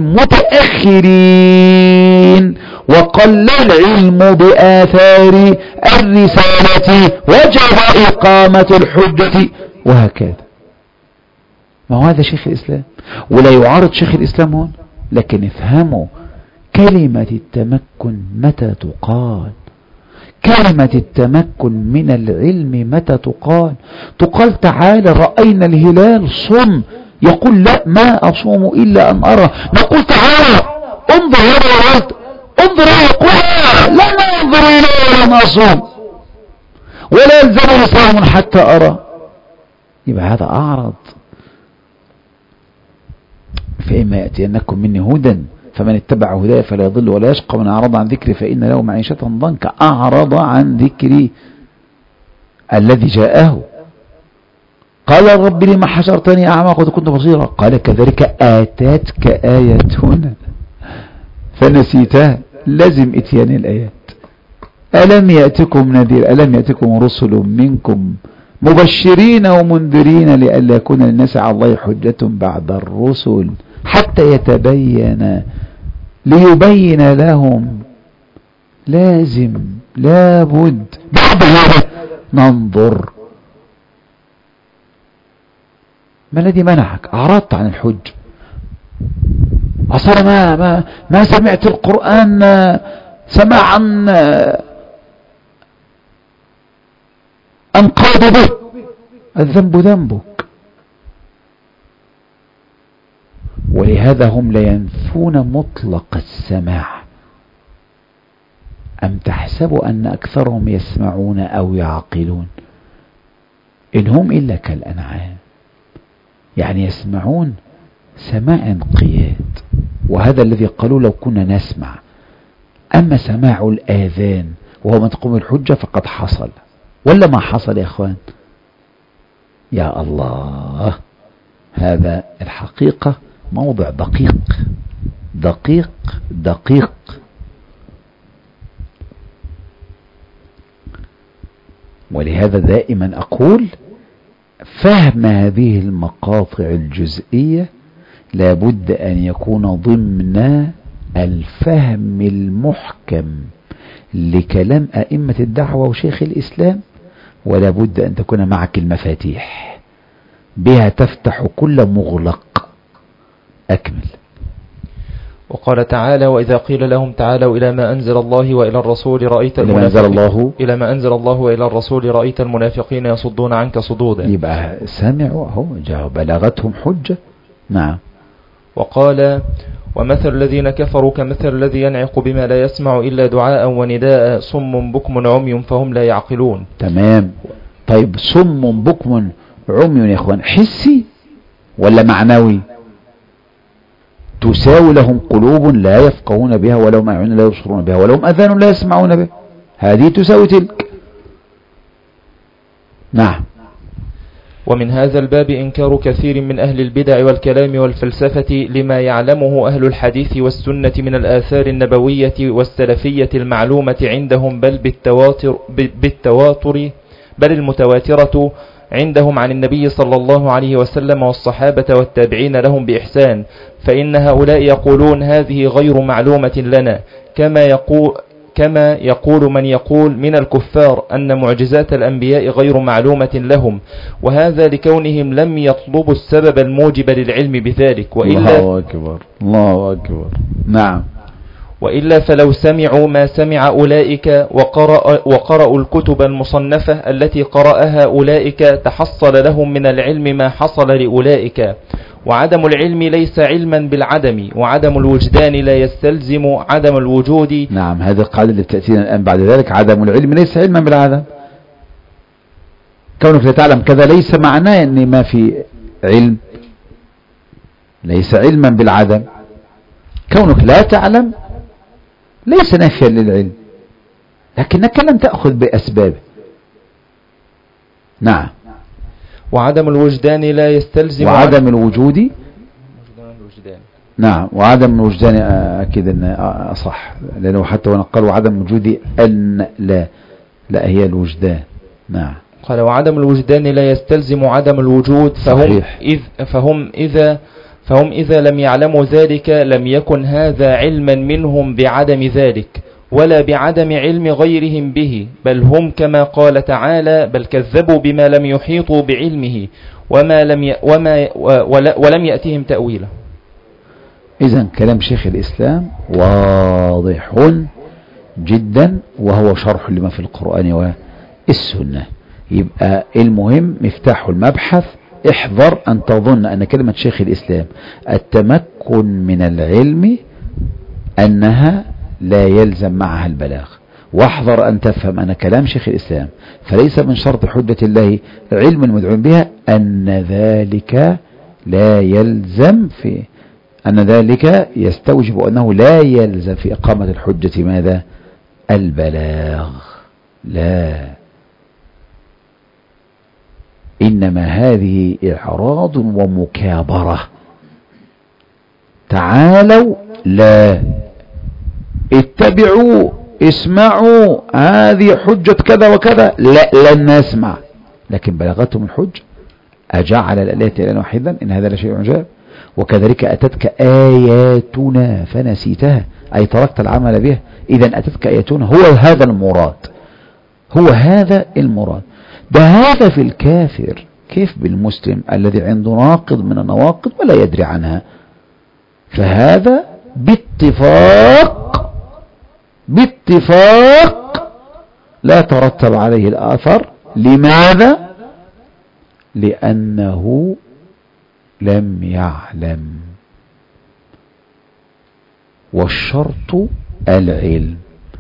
المتأخرين وقل العلم بآثار الرسالة وجب إقامة الحجة، وهكذا. ما هو هذا شيخ الإسلام، ولا يعارض شيخ الإسلام هون، لكن افهموا كلمة التمكن متى تقال، كلمة التمكن من العلم متى تقال. تقال تعالى رأينا الهلال صم، يقول لا ما أصوم إلا أن أرى، نقول تعالى انظر هذا الولد انظر يقول لا ما انظر إليه ولم أصوم ولا يلزمني صوم حتى أرى، يبقى هذا أعرض. فإما يأتينكم مني هدى فمن اتبع هدايا فلا يضل ولا يشقى ومن أعرض عن ذكري فإن له معيشة ضنكا. أعرض عن ذكري الذي جاءه. قال رب لما حشرتني أعمى وقد كنت بصيرا قال كذلك آتتك آياتنا فنسيتها. لازم اتيان الآيات. ألم يأتكم نذير، ألم يأتكم رسل منكم مبشرين ومنذرين لئلا يكون للناس على الله حجة بعد الرسل حتى يتبين ليبين لهم. لازم لابد بعد هذا ننظر ما الذي منعك؟ أعرضت عن الحج، أصلا ما سمعت القرآن سماعا أنقاد به، الذنب ذنبك. ولهذا هم لا ينفون مطلق السماع. أم تحسبوا أن أكثرهم يسمعون أو يعقلون؟ إن هم إلا كالأنعام، يعني يسمعون سماع انقياد، وهذا الذي قالوا لو كنا نسمع. أما سماع الآذان وهو من تقوم الحجة فقد حصل، ولا ما حصل يا أخوان؟ يا الله، هذا الحقيقة موضع دقيق دقيق دقيق. ولهذا دائما أقول فهم هذه المقاطع الجزئية لابد أن يكون ضمن الفهم المحكم لكلام أئمة الدعوة وشيخ الإسلام، ولا بد أن تكون معك المفاتيح بها تفتح كل مغلق. أكمل. وقال تعالى: وإذا قيل لهم تعالوا إلى ما أنزل الله وإلى الرسول رأيت إلى ما أنزل الله وإلى الرسول رأيت المنافقين يصدون عنك صدودا. يبقى سمعوا اهو، بلغتهم حجة. نعم. وقال: ومثل الذين كفروا كمثل الذي ينعق بما لا يسمع إلا دعاء ونداء صم بكم عمي فهم لا يعقلون. تمام. طيب صم بكم عمي يا اخوان، حسي ولا معنوي؟ تساوي لهم قلوب لا يفقهون بها، ولهم أعين لا يبصرون بها، ولهم أذان لا يسمعون بها. هذه تساوي تلك. نعم. ومن هذا الباب إنكار كثير من أهل البدع والكلام والفلسفة لما يعلمه أهل الحديث والسنة من الآثار النبوية والسلفية المعلومة عندهم، بل المتواترة عندهم عن النبي صلى الله عليه وسلم والصحابة والتابعين لهم بإحسان، فإن هؤلاء يقولون هذه غير معلومة لنا، كما يقول من يقول من الكفار أن معجزات الأنبياء غير معلومة لهم، وهذا لكونهم لم يطلبوا السبب الموجب للعلم بذلك. الله أكبر، الله أكبر. نعم. وإلا فلو سمعوا ما سمع أولئك وقرأوا الكتب المصنفة التي قرأها أولئك تحصل لهم من العلم ما حصل لأولئك. وعدم العلم ليس علما بالعدم، وعدم الوجدان لا يستلزم عدم الوجود. نعم، هذه القاعدة اللي بتأتينا الآن بعد ذلك. عدم العلم ليس علما بالعدم. كونك لا تعلم كذا ليس معناه أن ما في علم، ليس علما بالعدم. كونك لا تعلم ليس نافيا للعلم، لكنك لم تأخذ بأسبابه. نعم. وعدم الوجدان لا يستلزم وعدم الوجود. نعم، وعدم الوجدان أكيد أن أصح، لأنه حتى ونقلوا عدم الوجود أن لا هي الوجدان. نعم. قال: وعدم الوجدان لا يستلزم عدم الوجود، فهم إذا لم يعلموا ذلك لم يكن هذا علما منهم بعدم ذلك، ولا بعدم علم غيرهم به، بل هم كما قال تعالى: بل كذبوا بما لم يحيطوا بعلمه ولم يأتهم تأويله. إذن كلام شيخ الإسلام واضح جدا، وهو شرح لما في القرآن والسنة. يبقى المهم مفتاح المبحث، احذر أن تظن أن كلمة شيخ الإسلام التمكن من العلم أنها لا يلزم معها البلاغ، واحذر أن تفهم أن كلام شيخ الإسلام فليس من شرط حجة الله علم المدعو بها أن ذلك لا يلزم في أن ذلك يستوجب أنه لا يلزم في إقامة الحجة ماذا؟ البلاغ. لا، إنما هذه إعراض ومكابرة. تعالوا، لا، اتبعوا، اسمعوا، هذه حجة كذا وكذا، لا، لن نسمع. لكن بلغتهم الحج. أجعل الآلهة إلها واحدا إن هذا لشيء عجاب. وكذلك أتتك آياتنا فنسيتها، أي تركت العمل بها. إذا أتتك آياتنا، هو هذا المراد، هو هذا المراد. ده هذا في الكافر، كيف بالمسلم الذي عنده ناقض من النواقض ولا يدري عنها؟ فهذا باتفاق لا ترتب عليه الآثر. لماذا؟ لأنه لم يعلم، والشرط العلم،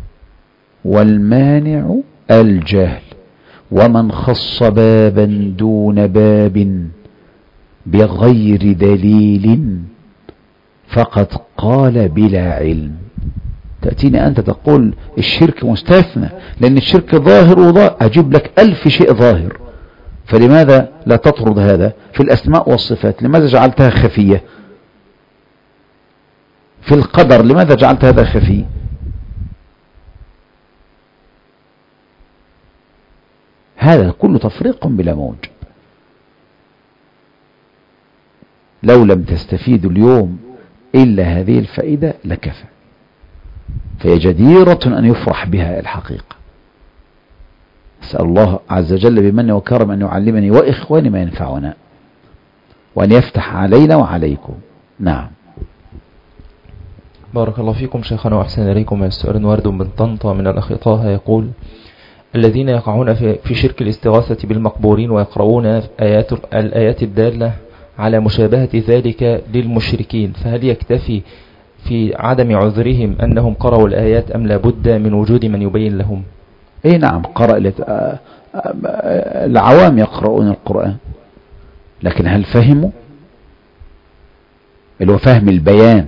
والمانع الجهل. ومن خص بابا دون باب بغير دليل فقد قال بلا علم. تأتيني أنت تقول الشرك مستثنى لأن الشرك ظاهر وظاهر، أجيب لك 1000 شيء ظاهر، فلماذا لا تطرد هذا؟ في الأسماء والصفات لماذا جعلتها خفية؟ في القدر لماذا جعلت هذا خفي؟ هذا كله تفريق بلا موجب. لو لم تستفيدوا اليوم إلا هذه الفائدة لكفى. فهي جديرة أن يفرح بها الحقيقة. أسأل الله عز وجل بمنه وكرم أن يعلمني وإخواني ما ينفعنا وأن يفتح علينا وعليكم. نعم. بارك الله فيكم شيخنا وأحسن إليكم. السؤال ورد بن طنطا من الأخ طه يقول: الذين يقعون في شرك الاستغاثة بالمقبورين ويقرؤون الآيات الدالة على مشابهة ذلك للمشركين، فهل يكتفي في عدم عذرهم أنهم قرأوا الآيات أم لابد من وجود من يبين لهم؟ اي نعم، العوام يقرؤون القرآن، لكن هل فهموا؟ اللي هو فهم البيان،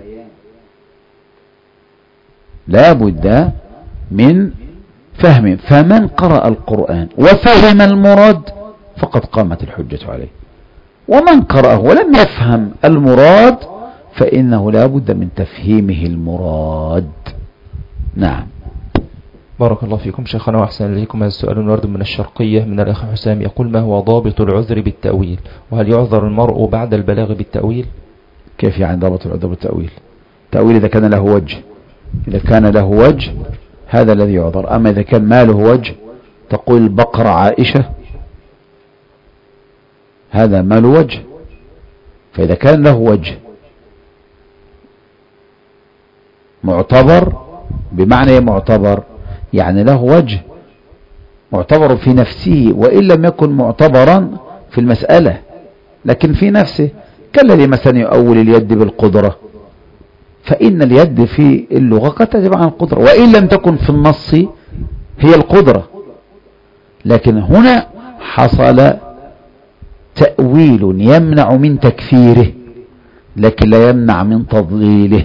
لا بد من فهم. فمن قرأ القرآن وفهم المراد فقد قامت الحجة عليه، ومن قرأه ولم يفهم المراد فإنه لا بد من تفهيمه المراد. نعم. بارك الله فيكم شيخنا وأحسن إليكم. هذا السؤال ورد من الشرقية من الأخ حسام يقول: ما هو ضابط العذر بالتأويل؟ وهل يعذر المرء بعد البلاغ بالتأويل؟ كيف يعني ضابط العذر بالتأويل؟ التأويل إذا كان له وجه، إذا كان له وجه هذا الذي يعذر. أما إذا كان ما له وجه، تقول بقرة عائشة، هذا ما له وجه. فإذا كان له وجه معتبر، بمعنى معتبر يعني له وجه معتبر في نفسه، وإن لم يكن معتبرا في المسألة لكن في نفسه، كالذي مثلا يؤول اليد بالقدرة، فإن اليد في اللغة قد تجب عن القدرة وإن لم تكن في النص هي القدرة. لكن هنا حصل تأويل يمنع من تكفيره لكن لا يمنع من تضليله،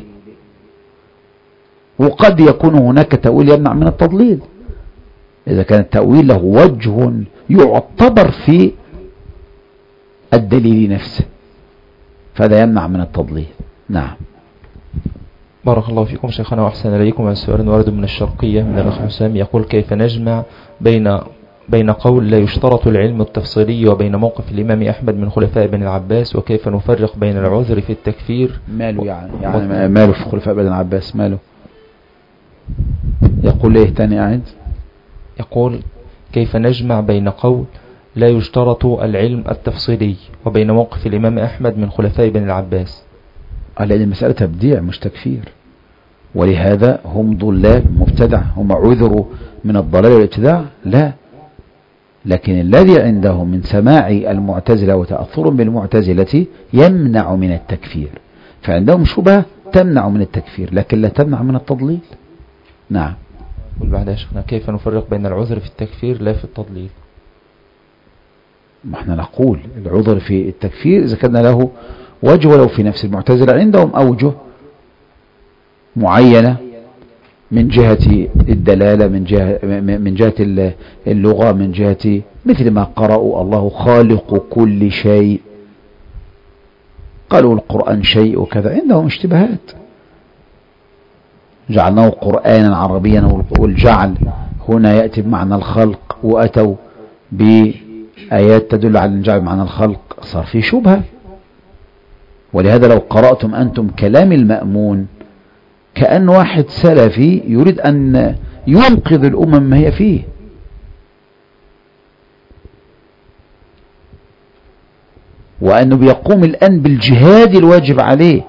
وقد يكون هناك تأويل يمنع من التضليل إذا كان التأويل له وجه يعتبر في الدليل نفسه، فهذا يمنع من التضليل. نعم. بارك الله فيكم شيخنا وأحسن إليكم. السؤال ورد من الشرقية من الأخ حسام يقول: كيف نجمع بين قول لا يشترط العلم التفصيلي وبين موقف الإمام أحمد من خلفاء بن العباس، وكيف نفرق بين العذر في التكفير؟ ماله يعني ماله في خلفاء بن العباس؟ ماله؟ يقول ايه تاني قاعد؟ يقول: كيف نجمع بين قول لا يشترط العلم التفصيلي وبين موقف الإمام أحمد من خلفاء بن العباس؟ لأن المسألة تبديع مش تكفير، ولهذا هم ضلال مبتدع. هم عذروا من الضلال والابتداع؟ لا، لكن الذي عندهم من سماع المعتزلة وتأثر بالمعتزلة يمنع من التكفير، فعندهم شبهة تمنع من التكفير لكن لا تمنع من التضليل. نعم. قل بعد يا شيخنا: كيف نفرق بين العذر في التكفير لا في التضليل؟ ما احنا نقول العذر في التكفير إذا كان له وجه، ولو في نفس المعتزلة عندهم أوجه معينة من جهة الدلالة، من جهة اللغة، من جهة مثل ما قرأوا الله خالق كل شيء، قالوا القرآن شيء وكذا، عندهم اشتباهات. جعلناه قرآنا عربيا، والجعل هنا يأتي بمعنى الخلق، وأتوا بآيات تدل على الجعل بمعنى الخلق، صار في شبهة. ولهذا لو قرأتم أنتم كلام المأمون كأن واحد سلفي يريد أن ينقذ الأمم ما هي فيه، وأنه بيقوم الآن بالجهاد الواجب عليه.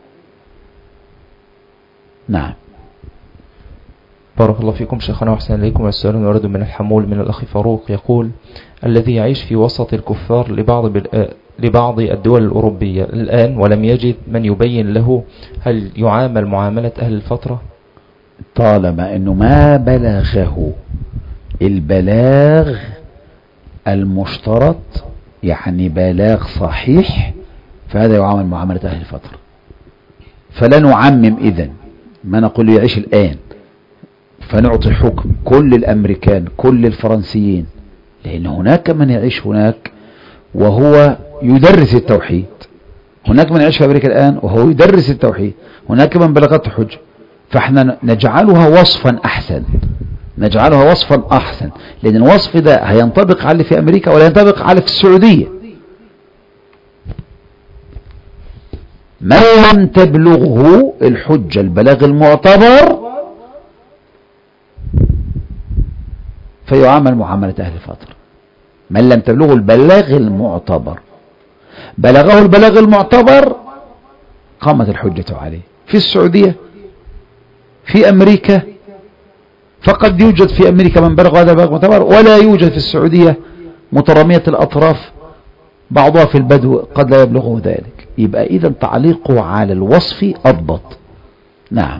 نعم. بارك الله فيكم شيخنا وأحسن إليكم. السؤال ورد من الحمول من الأخ فاروق يقول: الذي يعيش في وسط الكفار لبعض الدول الأوروبية الآن ولم يجد من يبين له، هل يعامل معاملة أهل الفترة؟ طالما أنه ما بلغه البلاغ المشترط، يعني بلاغ صحيح، فهذا يعامل معاملة أهل الفترة. فلا نعمم إذن، ما نقول يعيش الآن فنعطي حكم كل الأمريكان كل الفرنسيين، لأن هناك من يعيش هناك وهو يدرس التوحيد، هناك من يعيش في أمريكا الآن وهو يدرس التوحيد، هناك من بلغته حجة، فاحنا نجعلها وصفا أحسن، نجعلها وصفا أحسن، لأن الوصف ده هينطبق على اللي في أمريكا ولا ينطبق على في السعودية. من لم تبلغه الحجة البلاغ المعتبر فيعامل معاملة أهل الفترة. من لم تبلغه البلاغ المعتبر بلغه البلاغ المعتبر قامت الحجة عليه. في السعودية، في أمريكا، فقد يوجد في أمريكا من بلغ هذا البلاغ المعتبر، ولا يوجد في السعودية مترامية الأطراف، بعضها في البدو قد لا يبلغه ذلك. يبقى إذا تعليقه على الوصف أضبط. نعم.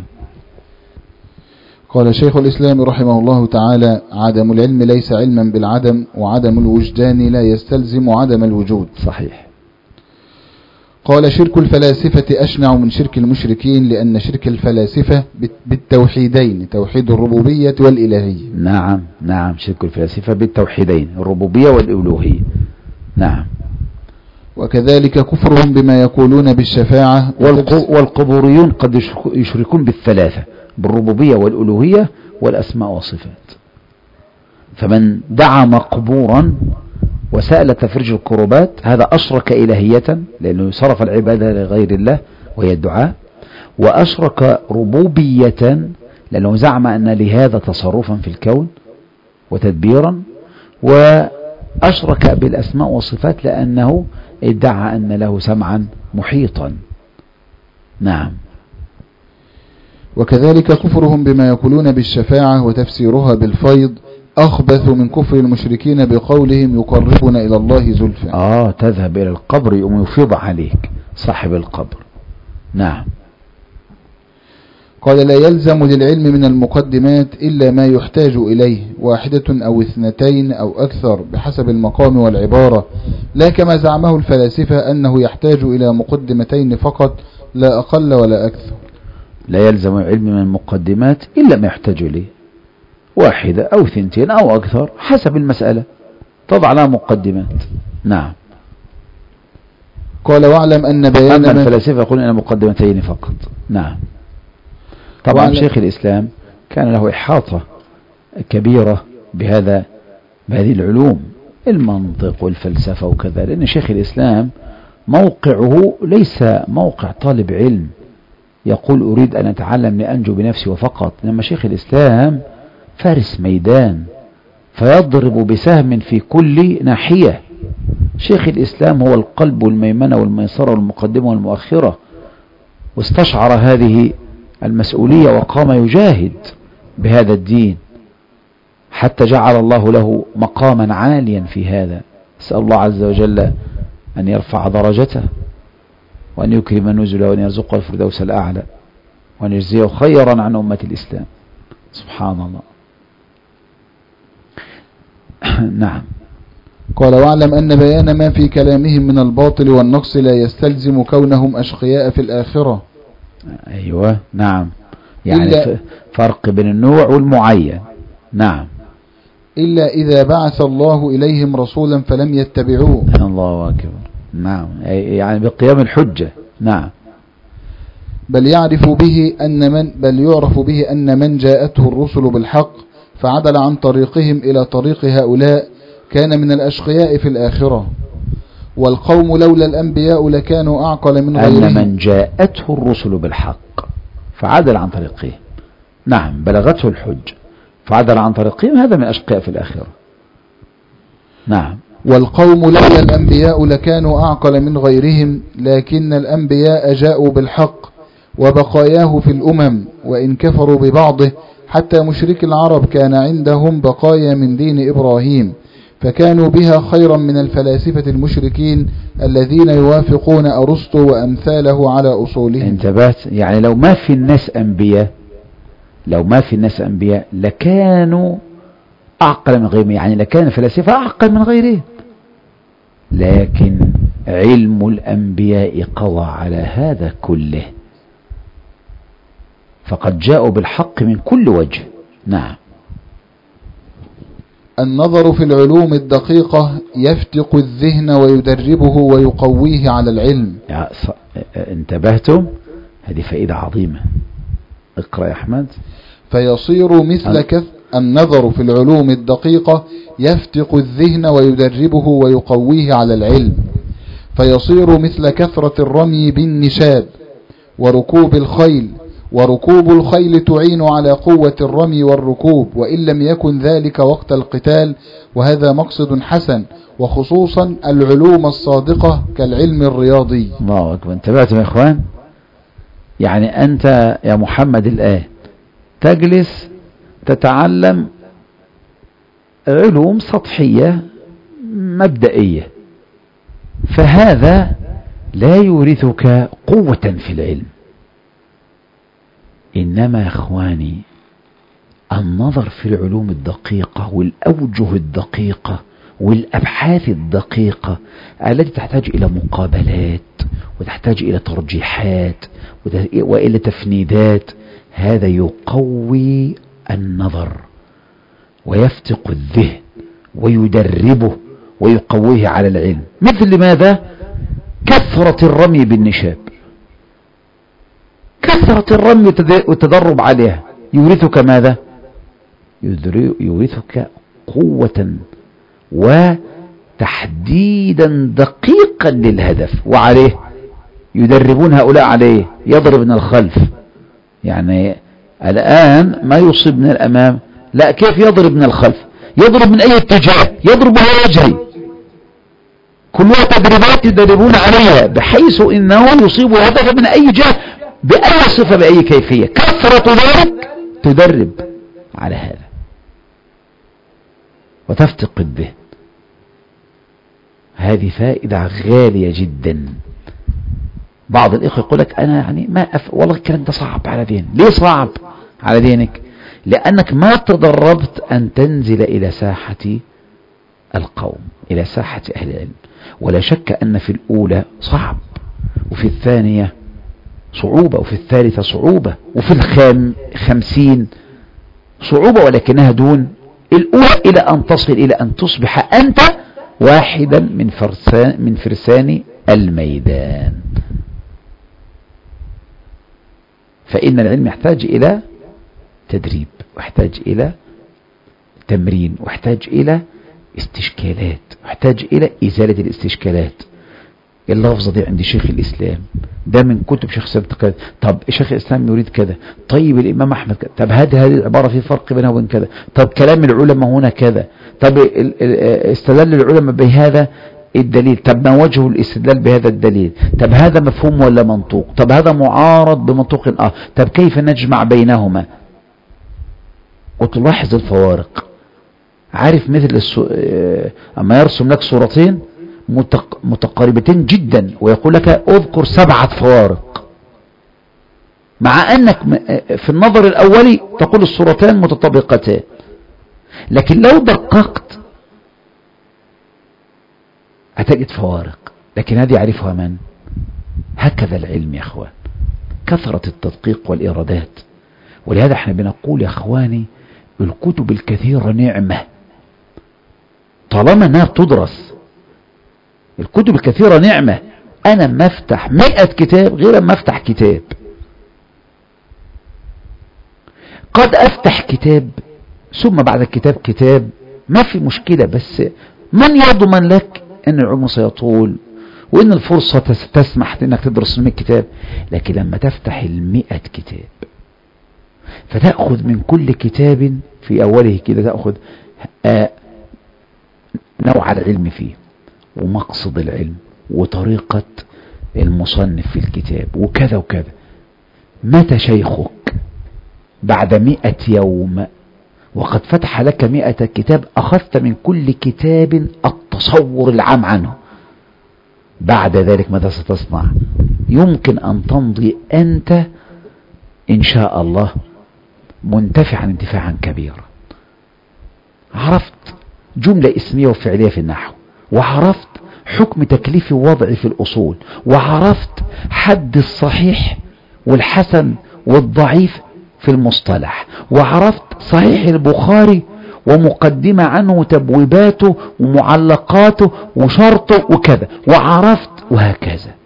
قال شيخ الإسلام رحمه الله تعالى: عدم العلم ليس علما بالعدم، وعدم الوجدان لا يستلزم عدم الوجود. صحيح. قال: شرك الفلاسفة أشنع من شرك المشركين، لأن شرك الفلاسفة بالتوحيدين، توحيد الربوبية والإلهية. نعم نعم، شرك الفلاسفة بالتوحيدين، الربوبية والألوهية. نعم. وكذلك كفرهم بما يقولون بالشفاعة. والقبوريون قد يشركون بالثلاثة، بالربوبية والألوهية والأسماء والصفات. فمن دعا مقبورا وسأل تفريج الكربات هذا أشرك إلهية، لأنه صرف العبادة لغير الله وهي الدعاء، وأشرك ربوبية لأنه زعم أن لهذا تصرفا في الكون وتدبيرا، وأشرك بالأسماء والصفات لأنه ادعى أن له سمعا محيطا. نعم. وكذلك كفرهم بما يقولون بالشفاعة وتفسيرها بالفيض أخبث من كفر المشركين بقولهم يقربنا إلى الله زلفى. تذهب إلى القبر يقوم يفيض عليك صاحب القبر. نعم. قال: لا يلزم للعلم من المقدمات إلا ما يحتاج إليه، واحدة أو اثنتين أو أكثر بحسب المقام والعبارة، لا كما زعمه الفلاسفة أنه يحتاج إلى مقدمتين فقط لا أقل ولا أكثر. لا يلزم العلم من المقدمات إلا ما يحتاج إليه، واحدة أو ثنتين أو أكثر حسب المسألة تضع لها مقدمات. نعم. قال: واعلم أن بيان أما الفلاسفة يقولون إن مقدمتين فقط. نعم. طبعا شيخ الإسلام كان له إحاطة كبيرة بهذه العلوم، المنطق والفلسفة وكذا، لأن شيخ الإسلام موقعه ليس موقع طالب علم يقول أريد أن أتعلم لأنجو بنفسي وفقط، إنما شيخ الإسلام فارس ميدان فيضرب بسهم في كل ناحية. شيخ الإسلام هو القلب والميمنة والميسرة والمقدمة والمؤخرة، واستشعر هذه المسؤولية وقام يجاهد بهذا الدين حتى جعل الله له مقاما عاليا في هذا. أسأل الله عز وجل أن يرفع درجته وأن يكرم نزله وأن يرزقه الفردوس الأعلى وأن يجزيه خيرا عن أمة الإسلام. سبحان الله. نعم. قال: واعلم أن بيان ما في كلامهم من الباطل والنقص لا يستلزم كونهم أشقياء في الآخرة. أيوة. نعم. يعني فرق بين النوع والمعين. نعم. إلا إذا بعث الله إليهم رسولا فلم يتبعوه. الله أكبر. نعم، يعني بقيام الحجة. نعم. بل يعرف به أن من جاءته الرسل بالحق فعدل عن طريقهم إلى طريق هؤلاء كان من الأشقياء في الآخرة. والقوم لولا الأنبياء لكانوا أعقل من غيرهم. أن من جاءته الرسل بالحق فعدل عن طريقهم. نعم، بلغته الحج فعدل عن طريقهم، هذا من أشقياء في الآخرة. نعم. والقوم لولا الأنبياء لكانوا أعقل من غيرهم، لكن الأنبياء جاءوا بالحق وبقاياه في الأمم وإن كفروا ببعضه، حتى مشرك العرب كان عندهم بقايا من دين إبراهيم فكانوا بها خيرا من الفلاسفة المشركين الذين يوافقون أرسطو وأمثاله على أصولهم. انتبهت؟ يعني لو ما في الناس أنبياء لكانوا أعقل من غيرهم، يعني لكان الفلاسفة أعقل من غيرهم، لكن علم الأنبياء قضى على هذا كله فقد جاءوا بالحق من كل وجه. نعم. النظر في العلوم الدقيقة يفتق الذهن ويدربه ويقويه على العلم. انتبهتم؟ هذه فائدة عظيمة. اقرأ يا أحمد. فيصير مثل النظر في العلوم الدقيقة يفتق الذهن ويدربه ويقويه على العلم، فيصير مثل كثرة الرمي بالنشاب وركوب الخيل وركوب الخيل تعين على قوة الرمي والركوب وإن لم يكن ذلك وقت القتال، وهذا مقصد حسن، وخصوصا العلوم الصادقة كالعلم الرياضي. الله أكبر. انتبهتم يا إخوان؟ يعني أنت يا محمد الآن تجلس تتعلم علوم سطحية مبدئية، فهذا لا يورثك قوة في العلم. إنما يا إخواني النظر في العلوم الدقيقة والأوجه الدقيقة والأبحاث الدقيقة التي تحتاج إلى مقابلات وتحتاج إلى ترجيحات وإلى تفنيدات، هذا يقوي النظر ويفتق الذهن ويدربه ويقويه على العلم. مثل ماذا؟ كثرة الرمي بالنشاب، كثرة الرمي والتدرب عليها يورثك ماذا؟ يورثك قوة وتحديدا دقيقا للهدف. وعليه يدربون هؤلاء عليه، يضرب من الخلف. يعني الآن ما يصيب من الأمام، لا، كيف يضرب من الخلف؟ يضرب من أي اتجاه؟ يضرب وهو يجري. كلها تدريبات يدربون عليها بحيث إنه يصيب هدفه من أي جهة بأي صفة بأي كيفية. كثرة ذلك تدرب على هذا وتفتق الذهن. هذه فائدة غالية جدا. بعض الإخوة يقول لك أنا يعني والله الكلام ده صعب على دين. ليه صعب على دينك؟ لأنك ما تدربت أن تنزل إلى ساحة القوم، إلى ساحة أهل العلم. ولا شك أن في الأولى صعب، وفي الثانية صعوبة، وفي الثالثة صعوبة، وفي 50 صعوبة، ولكنها دون الأولى، إلى أن تصل إلى أن تصبح أنت واحدا من فرسان الميدان. فإن العلم يحتاج إلى تدريب، ويحتاج إلى تمرين، ويحتاج إلى استشكالات، ويحتاج إلى إزالة الاستشكالات. اللفظة دي عند شيخ الإسلام، ده من كتب شيخ الإسلام. طب شيخ الإسلام يريد كذا، طيب الإمام أحمد كذا، طب هذه العبارة في فرق بينها وبين كذا، طب كلام العلماء هنا كذا، طب استدل العلماء بهذا الدليل، طب ما وجه الاستدلال بهذا الدليل، طب هذا مفهوم ولا منطوق، طب هذا معارض بمنطوق طب كيف نجمع بينهما؟ وتلاحظ الفوارق. عارف مثل أما يرسم لك صورتين متقاربتين جدا ويقول لك اذكر 7 فوارق، مع أنك في النظر الأولي تقول الصورتان متطابقتان، لكن لو دققت هتجد فوارق. لكن هذه يعرفها من؟ هكذا العلم يا أخوان، كثرة التدقيق والإرادات. ولهذا احنا بنقول يا أخواني الكتب الكثيرة نعمة طالما انها بتدرس. الكتب الكثيرة نعمة. انا ما افتح 100 كتاب غير ما افتح كتاب. قد افتح كتاب ثم بعد الكتاب كتاب، ما في مشكلة، بس من يضمن لك ان العمر سيطول وان الفرصة تسمح انك تدرس 100 كتاب؟ لكن لما تفتح 100 كتاب فتأخذ من كل كتاب في أوله كده، تأخذ نوع العلم فيه ومقصد العلم وطريقة المصنف في الكتاب وكذا وكذا. متى شيخك بعد 100 يوم وقد فتح لك 100 كتاب أخذت من كل كتاب التصور العام عنه. بعد ذلك ماذا ستصنع؟ يمكن أن تمضي أنت إن شاء الله منتفعا انتفاعا كبيرا. عرفت جملة اسمية وفعلية في النحو، وعرفت حكم تكليف ووضع في الأصول، وعرفت حد الصحيح والحسن والضعيف في المصطلح، وعرفت صحيح البخاري ومقدمة عنه وتبويباته ومعلقاته وشرطه وكذا، وعرفت وهكذا.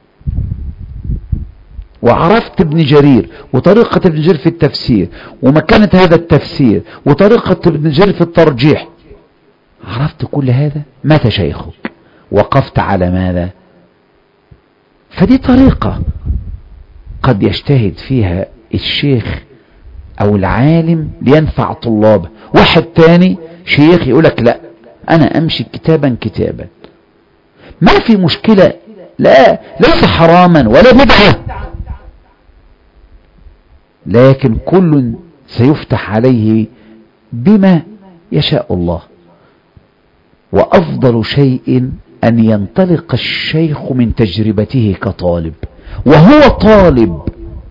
وعرفت ابن جرير وطريقة ابن جرير في التفسير ومكانة هذا التفسير وطريقة ابن جرير في الترجيح. عرفت كل هذا. متى شيخك؟ وقفت على ماذا؟ فدي طريقة قد يجتهد فيها الشيخ او العالم لينفع طلابه، واحد تاني شيخ يقولك لا انا امشي كتابا كتابا. ما في مشكلة، لا ليس حراما ولا بدعة، لكن كل سيفتح عليه بما يشاء الله. وأفضل شيء أن ينطلق الشيخ من تجربته كطالب، وهو طالب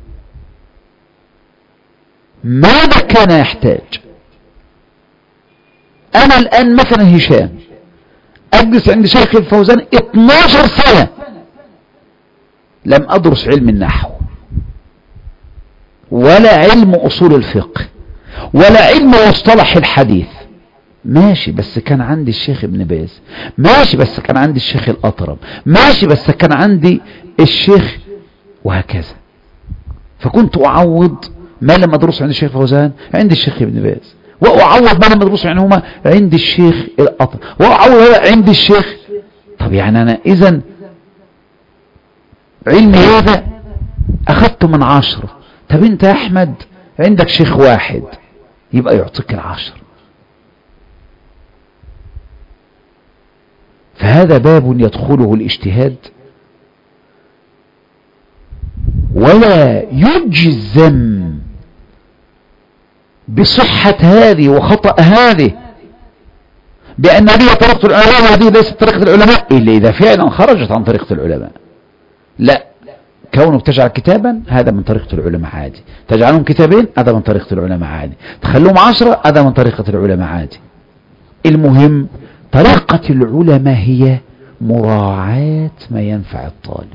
ماذا كان يحتاج. أنا الآن مثلا هشام أجلس عند شيخ الفوزان 12 سنة لم أدرس علم النحو ولا علم أصول الفقه ولا علم مصطلح الحديث، ماشي بس كان عندي الشيخ ابن باز، ماشي بس كان عندي الشيخ الأطرم، ماشي بس كان عندي الشيخ، وهكذا. فكنت أعوض ما لم أدرس عند الشيخ فوزان عند الشيخ ابن باز، وأعوض ما لم أدرس عنهما عند الشيخ الأطرم، وأعوض عند الشيخ. طب يعني أنا إذن علمي هذا أخذته من 10. طب أنت يا أحمد عندك شيخ واحد يبقى يعطيك 10. فهذا باب يدخله الاجتهاد، ولا يجزم بصحة هذه وخطأ هذه بأن هذه طريقة العلماء وهذه ليست طريقة العلماء إلا إذا فعلا خرجت عن طريقة العلماء. لا، كونك تجعل كتابا هذا من طريقة العلماء عادي، تجعلهم كتابين هذا من طريقة العلماء عادي، تخلوهم 10 هذا من طريقة العلماء عادي. المهم طريقة العلماء هي مراعاة ما ينفع الطالب،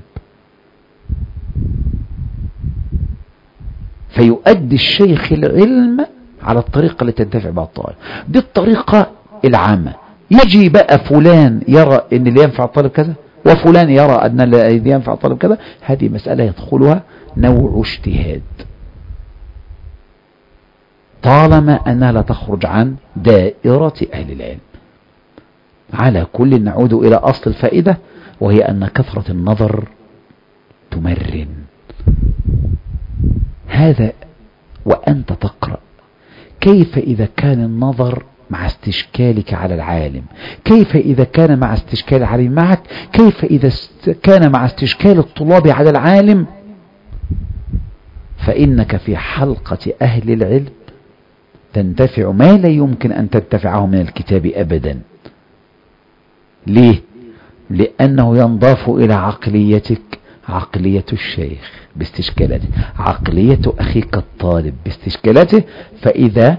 فيؤدي الشيخ العلم على الطريقة التي تنتفع بها الطالب. دي الطريقة العامة. يجي بقى فلان يرى ان اللي ينفع الطالب كذا، وفلان يرى ان اللي ينفع الطالب كذا، هذه مسألة يدخلها نوع اجتهاد طالما انها لا تخرج عن دائرة اهل العلم. على كل نعود الى اصل الفائدة، وهي ان كثرة النظر تمرن. هذا وأنت تقرأ كيف إذا كان النظر مع استشكالك على العالم، كيف إذا كان مع استشكال العالم معك، كيف إذا كان مع استشكال الطلاب على العالم، فإنك في حلقة أهل العلم تنتفع ما لا يمكن أن تنتفعه من الكتاب أبدا. ليه؟ لأنه ينضاف إلى عقليتك عقلية الشيخ باستشكالته، عقلية أخيك الطالب باستشكالته. فإذا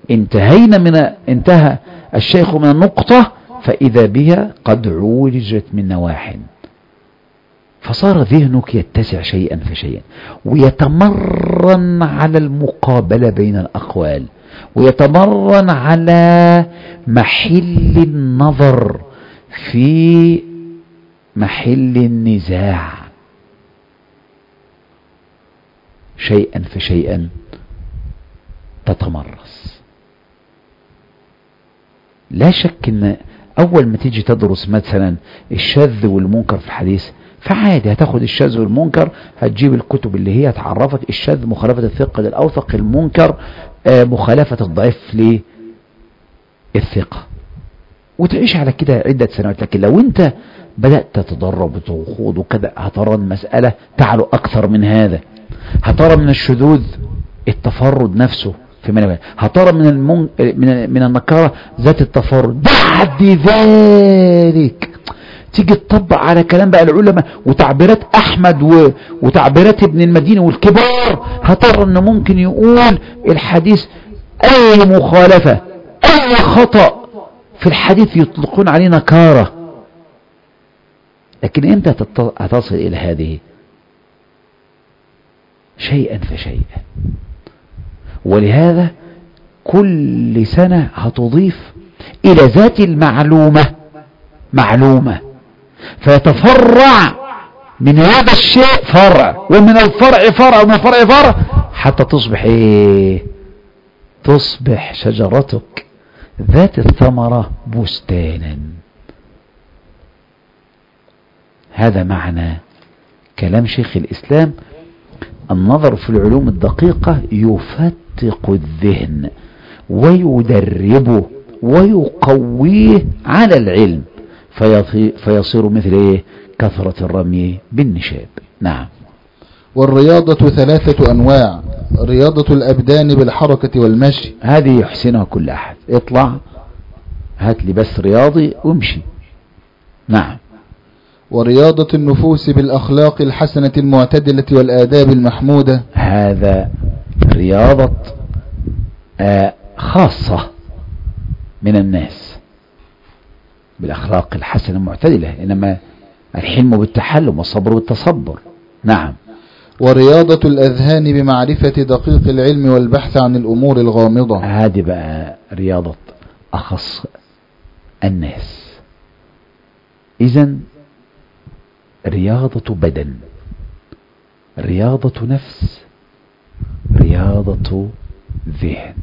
انتهى الشيخ من النقطة فإذا بها قد عولجت من نواح، فصار ذهنك يتسع شيئا فشيئا، ويتمرن على المقابلة بين الأقوال، ويتمرن على محل النظر في محل النزاع. شيئا فشيئا تتمرس. لا شك ان اول ما تيجي تدرس مثلا الشاذ والمنكر في الحديث، فعادي هتاخد الشاذ والمنكر، هتجيب الكتب اللي هي تعرفك الشاذ مخالفة الثقة للأوثق، المنكر مخالفة الضعيف للثقة، وتعيش على كده عدة سنوات. لكن لو انت بدأت تتدرب وتخوض وكذا، هترى المسألة تعلو أكثر من هذا. هترى من الشذوذ التفرد نفسه في منابع، هترى من النكارة ذات التفرد. بعد ذلك تيجي تطبق على كلام بقى العلماء وتعبيرات أحمد وتعبيرات ابن المديني والكبار، هترى انه ممكن يقول الحديث أي مخالفة أي خطأ في الحديث يطلقون عليه نكارة. لكن امتى هتصل إلى هذه؟ شيئا فشيئا. ولهذا كل سنة هتضيف إلى ذات المعلومة معلومة، فيتفرع من هذا الشيء فرع، ومن الفرع فرع، ومن الفرع فرع، حتى تصبح ايه؟ تصبح شجرتك ذات الثمرة بستانا. هذا معنى كلام شيخ الإسلام النظر في العلوم الدقيقة يفتق الذهن ويدربه ويقويه على العلم، فيصير مثل ايه؟ كثرة الرمي بالنشاب. نعم. والرياضة 3 أنواع: رياضة الأبدان بالحركة والمشي، هذه يحسنها كل أحد، اطلع هات لي بس رياضي وامشي. نعم. ورياضة النفوس بالأخلاق الحسنة المعتدلة والآداب المحمودة، هذا رياضة خاصة من الناس بالأخلاق الحسنة المعتدلة، إنما الحلم بالتحلم والصبر بالتصبر. نعم. ورياضة الأذهان بمعرفة دقيق العلم والبحث عن الأمور الغامضة، هذه بقى رياضة أخص الناس. إذن رياضة بدن، رياضة نفس، رياضة ذهن.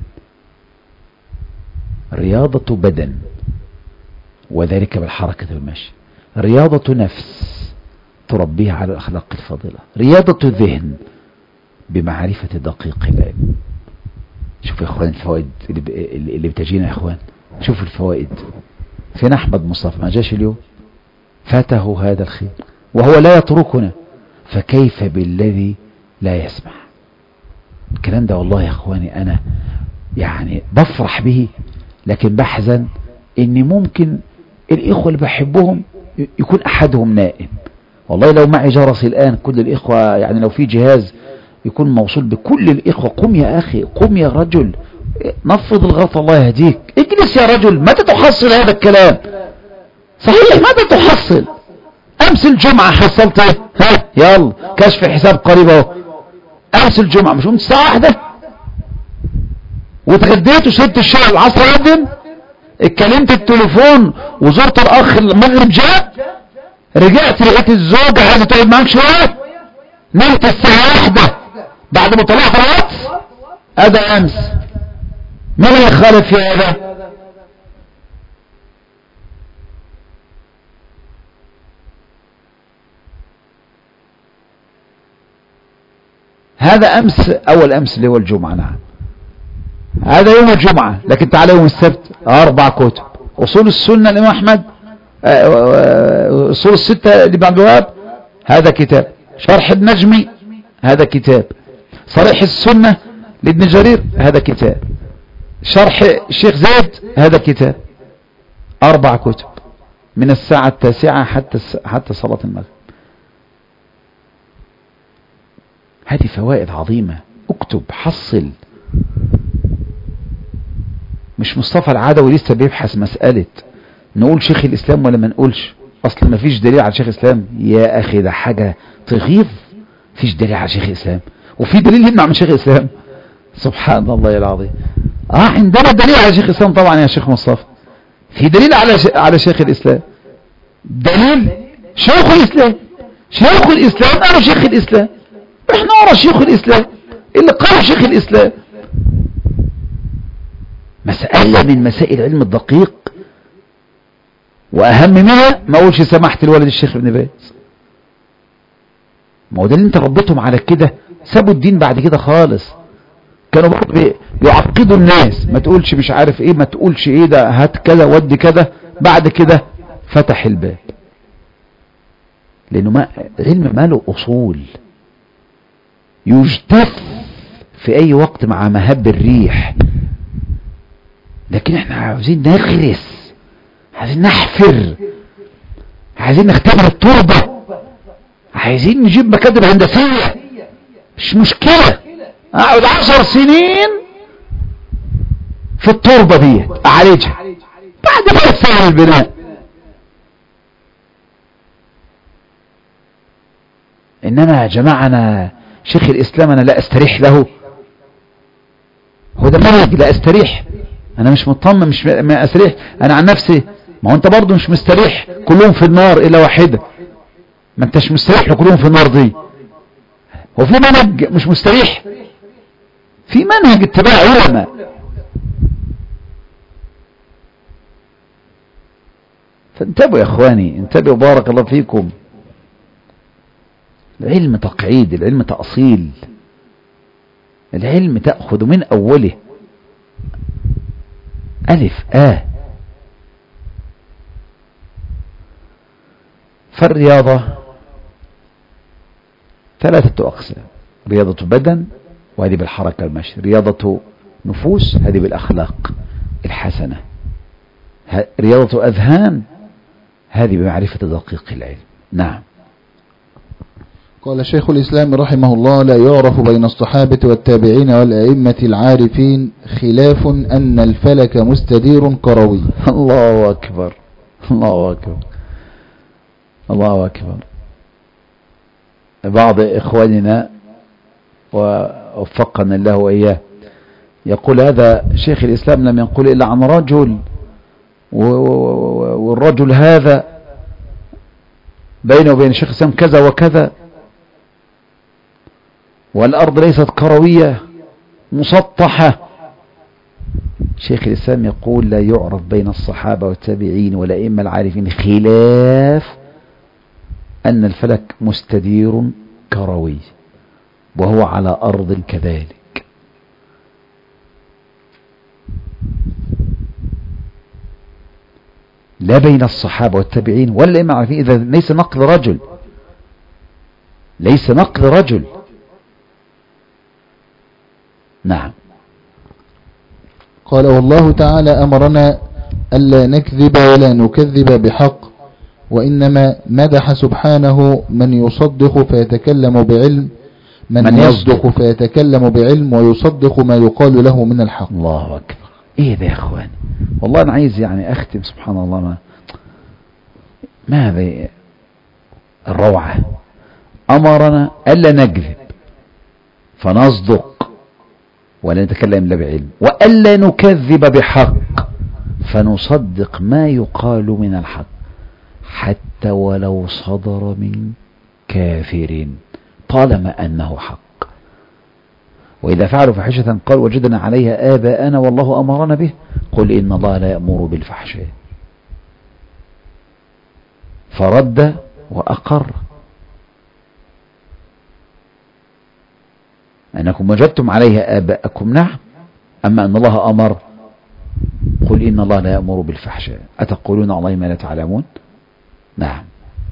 رياضة بدن وذلك بالحركة والمشي، رياضة نفس تربيها على الأخلاق الفاضلة، رياضة ذهن بمعرفة دقيق العلم. شوف يا اخوان الفوائد اللي بتجينا يا اخوان، شوف الفوائد. فين احمد مصطفى؟ ما جاش اليوم، فاته هذا الخير وهو لا يتركنا، فكيف بالذي لا يسمع الكلام ده؟ والله يا اخواني انا يعني بفرح به، لكن بحزن ان ممكن الاخوة اللي بحبهم يكون احدهم نائم. والله لو معي جرس الان كل الاخوة، يعني لو في جهاز يكون موصول بكل الاخوة، قم يا اخي، قم يا رجل، نفض الغطاء الله يهديك، اجلس يا رجل، متى تحصل هذا الكلام؟ صحيح متى تحصل؟ امس الجمعة حصلت ايه؟ ها يلا كشف حساب قريب اهو. امس الجمعة مش قمت الساعة 1 وتغديت وشربت الشاي العصر يقدم، اتكلمت التليفون وزرت الاخ المغرب جاء، رجعت لقيت الزوجة عايزة تقعد معاك شوية، نمت الساعة 1 بعد ما طلعت الواتس. هذا امس، من اللي يخالف في هذا؟ هذا امس، اول امس اللي هو الجمعة. نعم هذا يوم الجمعة، لكن تعالى يوم السبت 4 كتب: اصول السنة الامام احمد، اصول الستة لابن عبد الوهاب هذا كتاب، شرح النجمي هذا كتاب، صريح السنة لابن جرير هذا كتاب، شرح الشيخ زيد هذا كتاب. 4 كتب من الساعة 9 حتى صلاة المغرب. هذه فوائد عظيمة، اكتب حصل. مش مصطفى العدوي لسه بيبحث مسألة نقول شيخ الإسلام ولا ما نقولش، أصلا ما فيش دليل على شيخ الإسلام. يا أخي ده حاجة تغيظ، فيش دليل على شيخ الإسلام وفي دليل يمنع من شيخ الإسلام؟ سبحان الله العظيم. عندنا دليل على شيخ الإسلام طبعا يا شيخ مصطفى، في دليل على شيخ الإسلام، دليل شيخ الإسلام، شيخ الإسلام أنا شيخ الإسلام، احنا ورا شيخ الإسلام اللي قال شيخ الإسلام. مسألة من مسائل علم الدقيق، وأهم منها ما أقولش سمحت الولد الشيخ ابن باز. ما هو ده اللي انت ربيتهم على كده، سابوا الدين بعد كده خالص. كانوا برضه يعقدوا الناس، ما تقولش مش عارف ايه، ما تقولش ايه ده، هات كذا ودي كذا. بعد كده فتح الباب، لانه علم ما له اصول، يجتث في اي وقت مع مهب الريح. لكن احنا عاوزين نغرس، عايزين نحفر، عايزين نختبر التربة، عايزين نجيب مكاتب هندسية. مش مشكلة اقعد 10 سنين في التربة دي اعالجها، بعد ما يستمر البناء. انما يا جماعة انا شيخ الاسلام انا لا استريح له، هو ده منهج لا استريح؟ انا مش مطمن، مش ما استريح انا عن نفسي. ما هو انت برضو مش مستريح، كلهم في النار الا واحدة، ما انتش مستريح كلهم في النار دي. هو في منهج مش مستريح؟ في منهج اتباع علماء. فانتبهوا يا اخواني، انتبهوا بارك الله فيكم. العلم تقعيد، العلم تأصيل. العلم تأخذ من أوله ألف فالرياضة 3 أقسام: رياضة بدن، وهذه بالحركة المشي; رياضة نفوس، هذه بالأخلاق الحسنة; رياضة أذهان، هذه بمعرفة دقيق العلم. نعم. قال شيخ الإسلام رحمه الله: لا يعرف بين الصحابة والتابعين والأئمة العارفين خلاف أن الفلك مستدير كروي. الله أكبر، الله أكبر، الله أكبر. بعض إخواننا ووفقنا الله وإياه يقول هذا شيخ الإسلام لم يقول إلا عن رجل، والرجل هذا بينه وبين شيخ الإسلام كذا وكذا، والأرض ليست كروية مسطحة. شيخ الإسلام يقول لا يعرف بين الصحابة والتابعين والأئمة العارفين خلاف أن الفلك مستدير كروي، وهو على أرض كذلك. لا بين الصحابة والتابعين ولا الأئمة العارفين، إذا ليس نقل رجل، ليس نقل رجل. نعم. قال: والله تعالى أمرنا ألا نكذب ولا نكذب بحق، وإنما مدح سبحانه من يصدق فيتكلم بعلم، من يصدق فيتكلم بعلم ويصدق ما يقال له من الحق. الله أكبر. إيه ده يا أخواني؟ والله أنا عايز يعني أختم. سبحان الله، ما هذه الروعة. أمرنا ألا نكذب فنصدق ولا نتكلم إلا بعلم، وألا نكذب بحق فنصدق ما يقال من الحق حتى ولو صدر من كافر طالما أنه حق. وإذا فعلوا فحشة قال وجدنا عليها آباءنا والله أمرنا به، قل إن الله لا يأمر بالفحشاء. فرد وأقر. أنكم وجدتم عليها آباءكم، نعم، أما أن الله أمر، قل إن الله لا يأمر بالفحشاء أتقولون على الله ما لا تعلمون. نعم.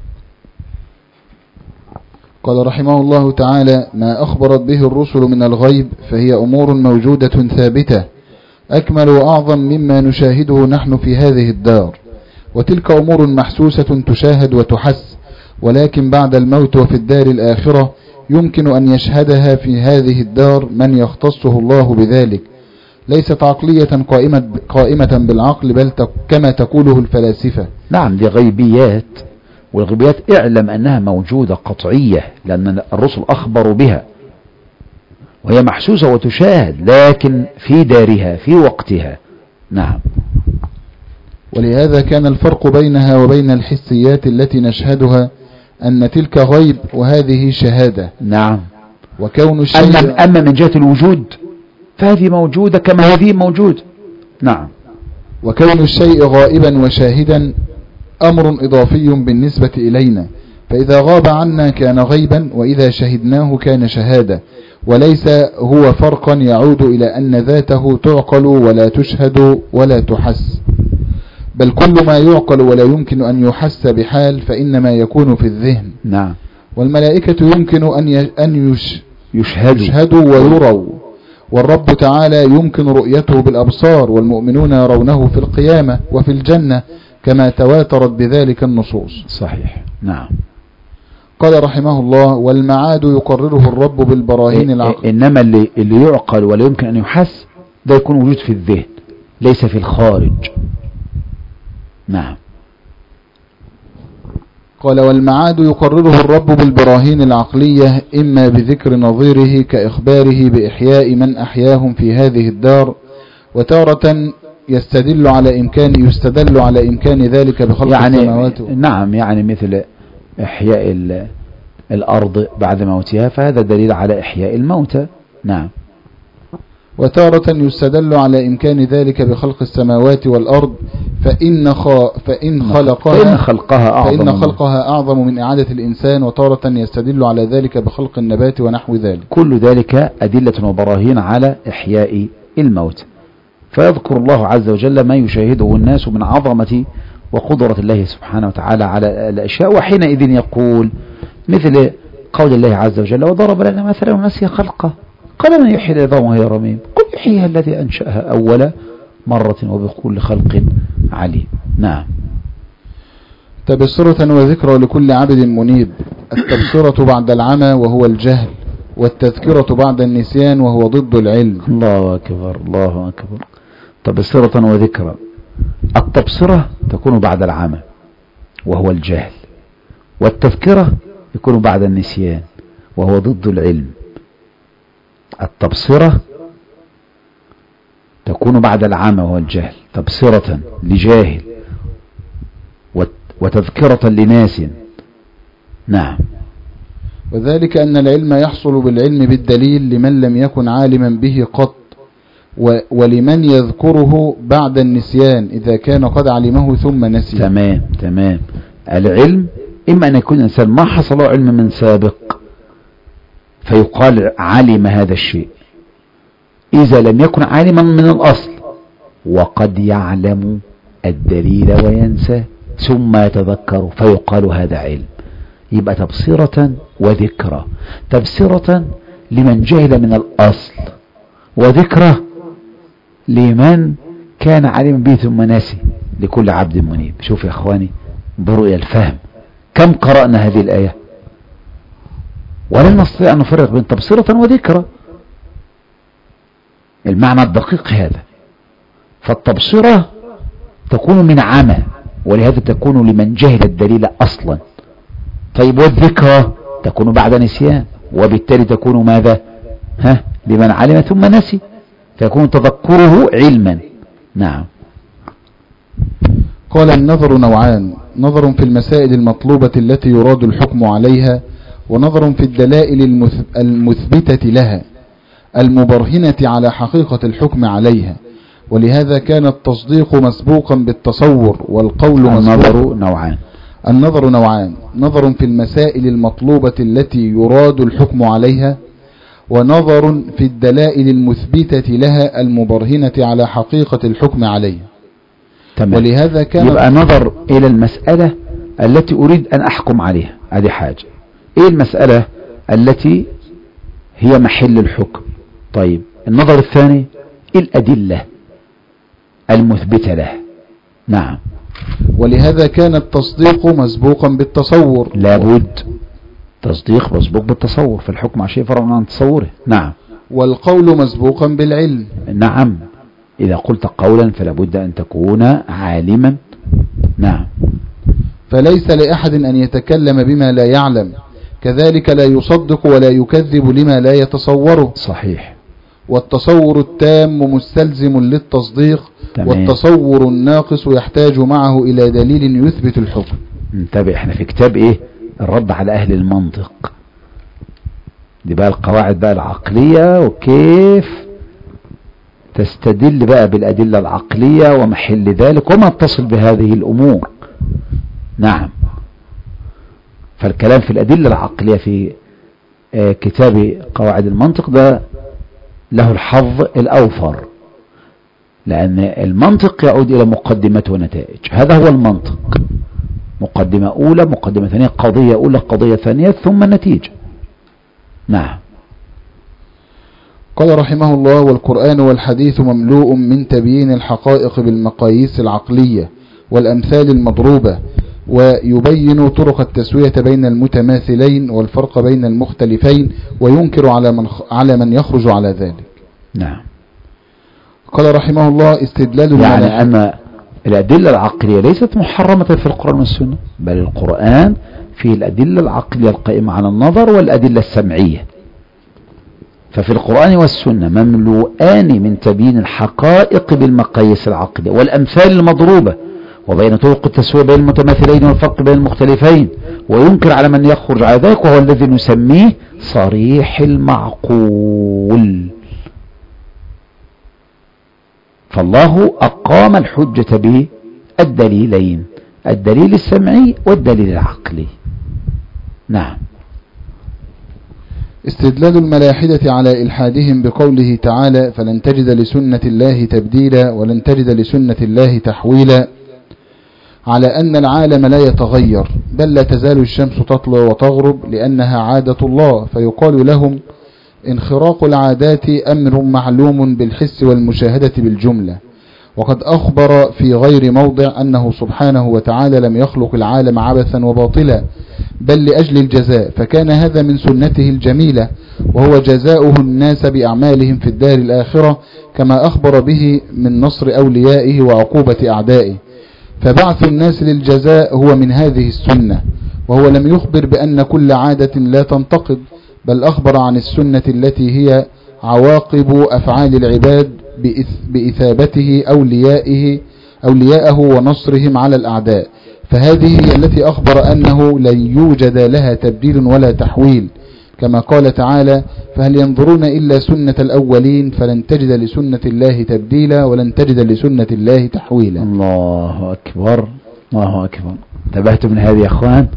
قال رحمه الله تعالى: ما أخبرت به الرسل من الغيب فهي أمور موجودة ثابتة أكمل وأعظم مما نشاهده نحن في هذه الدار، وتلك أمور محسوسة تشاهد وتحس، ولكن بعد الموت وفي الدار الآخرة يمكن أن يشهدها في هذه الدار من يختصه الله بذلك، ليست عقلية قائمة بالعقل، بل كما تقوله الفلاسفة. نعم، دي غيبيات، والغيبيات اعلم أنها موجودة قطعية، لأن الرسل أخبروا بها وهي محسوسة وتشاهد، لكن في دارها في وقتها. نعم. ولهذا كان الفرق بينها وبين الحسيات التي نشهدها أن تلك غيب وهذه شهادة. نعم. وكون الشيء أما من جهة الوجود فهذه موجودة كما هذه موجود. نعم. وكون الشيء غائبا وشاهدا أمر إضافي بالنسبة إلينا، فإذا غاب عنا كان غيبا، وإذا شهدناه كان شهادة، وليس هو فرقا يعود إلى أن ذاته تعقل ولا تشهد ولا تحس، بل كل ما يعقل ولا يمكن أن يحس بحال فإنما يكون في الذهن. نعم. والملائكة يمكن أن يشهدوا ويروا، والرب تعالى يمكن رؤيته بالأبصار، والمؤمنون يرونه في القيامة وفي الجنة كما تواترت بذلك النصوص. صحيح. نعم. قال رحمه الله: والمعاد يقرره الرب بالبراهين العقل. إنما اللي يعقل ولا يمكن أن يحس ده يكون وجود في الذهن ليس في الخارج. نعم. قال: والمعاد يقرره الرب بالبراهين العقلية، إما بذكر نظيره كإخباره بإحياء من أحياهم في هذه الدار، وتارة يستدل على إمكان ذلك بخلق السماوات. نعم، يعني مثل إحياء الأرض بعد موتها، فهذا دليل على إحياء الموتى. نعم. وتارة يستدل على إمكان ذلك بخلق السماوات والأرض فإن خلقها أعظم من إعادة الإنسان، وتارة يستدل على ذلك بخلق النبات ونحو ذلك. كل ذلك أدلة وبراهين على إحياء الموت. فيذكر الله عز وجل ما يشاهده الناس من عظمة وقدرة الله سبحانه وتعالى على الأشياء، وحينئذ يقول مثل قول الله عز وجل: وضرب لنا مثلا ونسي خلقه قال من يحيي العظام وهي رميم قل يحييها الذي أنشأها أول مرة وبكل خلق عليم. نعم. تبصرة وذكرى لكل عبد منيب. التبصرة بعد العمى وهو الجهل، والتذكرة بعد النسيان وهو ضد العلم. الله أكبر الله أكبر. تبصرة وذكرى. التبصرة تكون بعد العمى وهو الجهل، والتذكرة يكون بعد النسيان وهو ضد العلم. التبصرة تكون بعد العمى وهو الجهل، تبصرة لجاهل وتذكرة لناس. نعم. وذلك أن العلم يحصل بالعلم بالدليل لمن لم يكن عالما به قط، ولمن يذكره بعد النسيان إذا كان قد علمه ثم نسي. تمام. العلم إما أن يكون الإنسان ما حصل علم من سابق فيقال علم هذا الشيء، إذا لم يكن عالما من الأصل وقد يعلم الدليل وينسى ثم يتذكر فيقال هذا علم. يبقى تبصرة وذكرى. تبصرة لمن جهل من الأصل، وذكرى لمن كان عالما به ثم نسي، لكل عبد منيب. شوف يا أخواني انظروا إلى الفهم. كم قرأنا هذه الآية ولن نستطيع أن نفرق بين تبصرة وذكرى. المعنى الدقيق هذا. فالتبصرة تكون من عمى، ولهذا تكون لمن جهل الدليل أصلا. طيب والذكرى تكون بعد نسيان، وبالتالي تكون ماذا؟ لمن علم ثم نسي، فيكون تذكره علما. نعم. قال: النظر نوعان: نظر في المسائل المطلوبة التي يراد الحكم عليها، ونظر في الدلائل المثبتة لها المبرهنة على حقيقة الحكم عليها. ولهذا كان التصديق مسبوقا بالتصور، والقول النظر نوعان: نظر في المسائل المطلوبة التي يراد الحكم عليها، ونظر في الدلائل المثبتة لها المبرهنة على حقيقة الحكم عليها. تمام. ولهذا كان يبقى نظر إلى المسألة التي أريد أن أحكم عليها، هذه حاجة. إيه المسألة التي هي محل الحكم؟ طيب النظر الثاني الأدلة المثبتة له. نعم. ولهذا كان التصديق مسبوقا بالتصور. لابد تصديق مسبوق بالتصور، في الحكم على شيء فرع عن تصوره. نعم. والقول مسبوقا بالعلم. نعم. إذا قلت قولا فلابد أن تكون عالما. نعم. فليس لأحد أن يتكلم بما لا يعلم، كذلك لا يصدق ولا يكذب لما لا يتصوره. صحيح. والتصور التام مستلزم للتصديق. تمام. والتصور الناقص يحتاج معه إلى دليل يثبت الحكم. انتبه، احنا في كتاب ايه؟ الرد على أهل المنطق. دي بقى القواعد بقى العقلية، وكيف تستدل بقى بالأدلة العقلية ومحل ذلك وما اتصل بهذه الأمور. نعم. فالكلام في الأدلة العقلية في كتاب قواعد المنطق ده له الحظ الأوفر، لأن المنطق يعود إلى مقدمة ونتائج. هذا هو المنطق: مقدمة أولى، مقدمة ثانية، قضية أولى، قضية ثانية، ثم النتيجة. نعم. قال رحمه الله: والقرآن والحديث مملوء من تبيين الحقائق بالمقاييس العقلية والأمثال المضروبة، ويبين طرق التسوية بين المتماثلين والفرق بين المختلفين، وينكر على من يخرج على ذلك. نعم. قال رحمه الله: استدلال يعني أن الأدلة العقلية ليست محرمة في القرآن والسنة، بل القرآن فيه الأدلة العقلية القائمة على النظر والأدلة السمعية. ففي القرآن والسنة مملوءان من تبيين الحقائق بالمقاييس العقلية والأمثال المضروبة، وبين طرق التسوية بين المتماثلين والفرق بين المختلفين، وينكر على من يخرج على ذلك، وهو الذي نسميه صريح المعقول. فالله أقام الحجة بالدليلين، الدليل السمعي والدليل العقلي. نعم. استدلال الملاحدة على إلحادهم بقوله تعالى فلن تجد لسنة الله تبديلا ولن تجد لسنة الله تحويلا، على أن العالم لا يتغير، بل لا تزال الشمس تطلع وتغرب لأنها عادة الله، فيقال لهم انخراق العادات أمر معلوم بالحس والمشاهدة بالجملة. وقد أخبر في غير موضع أنه سبحانه وتعالى لم يخلق العالم عبثا وباطلا، بل لأجل الجزاء، فكان هذا من سنته الجميلة، وهو جزاؤه الناس بأعمالهم في الدار الآخرة، كما أخبر به من نصر أوليائه وعقوبة أعدائه. فبعث الناس للجزاء هو من هذه السنة، وهو لم يخبر بأن كل عادة لا تنتقد، بل أخبر عن السنة التي هي عواقب أفعال العباد بإثابته أولياءه ونصرهم على الأعداء، فهذه هي التي أخبر أنه لن يوجد لها تبديل ولا تحويل، كما قال تعالى فهل ينظرون إلا سنة الأولين فلن تجد لسنة الله تبديلا ولن تجد لسنة الله تحويلا. الله أكبر، الله أكبر. انتبهتم من هذه يا أخوان؟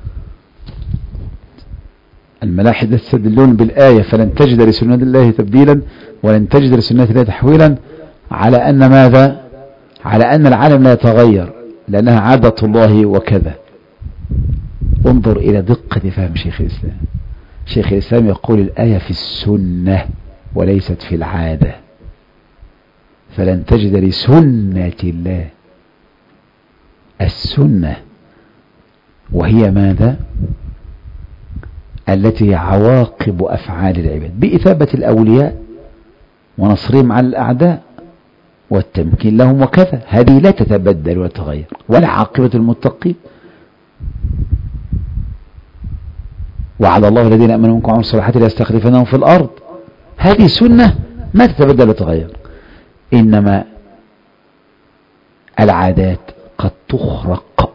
الملاحدة يستدلون بالآية فلن تجد لسنة الله تبديلا ولن تجد لسنة الله تحويلا على أن ماذا؟ على أن العالم لا يتغير لأنها عادة الله وكذا. انظر إلى دقة فهم شيخ الإسلام. شيخ الإسلام يقول الآية في السنة وليست في العادة، فلن تجد لسنة الله، السنة وهي ماذا؟ التي عواقب أفعال العباد بإثابة الأولياء ونصرهم على الأعداء والتمكين لهم وكذا، هذه لا تتبدل ولا تتغير، ولا عاقبة المتقين. وعلى الله الذين آمنوا منكم وعملوا الصالحات ليستخلفنهم في الأرض، هذه سنة ما تتبدل ولا تتغير. إنما العادات قد تخرق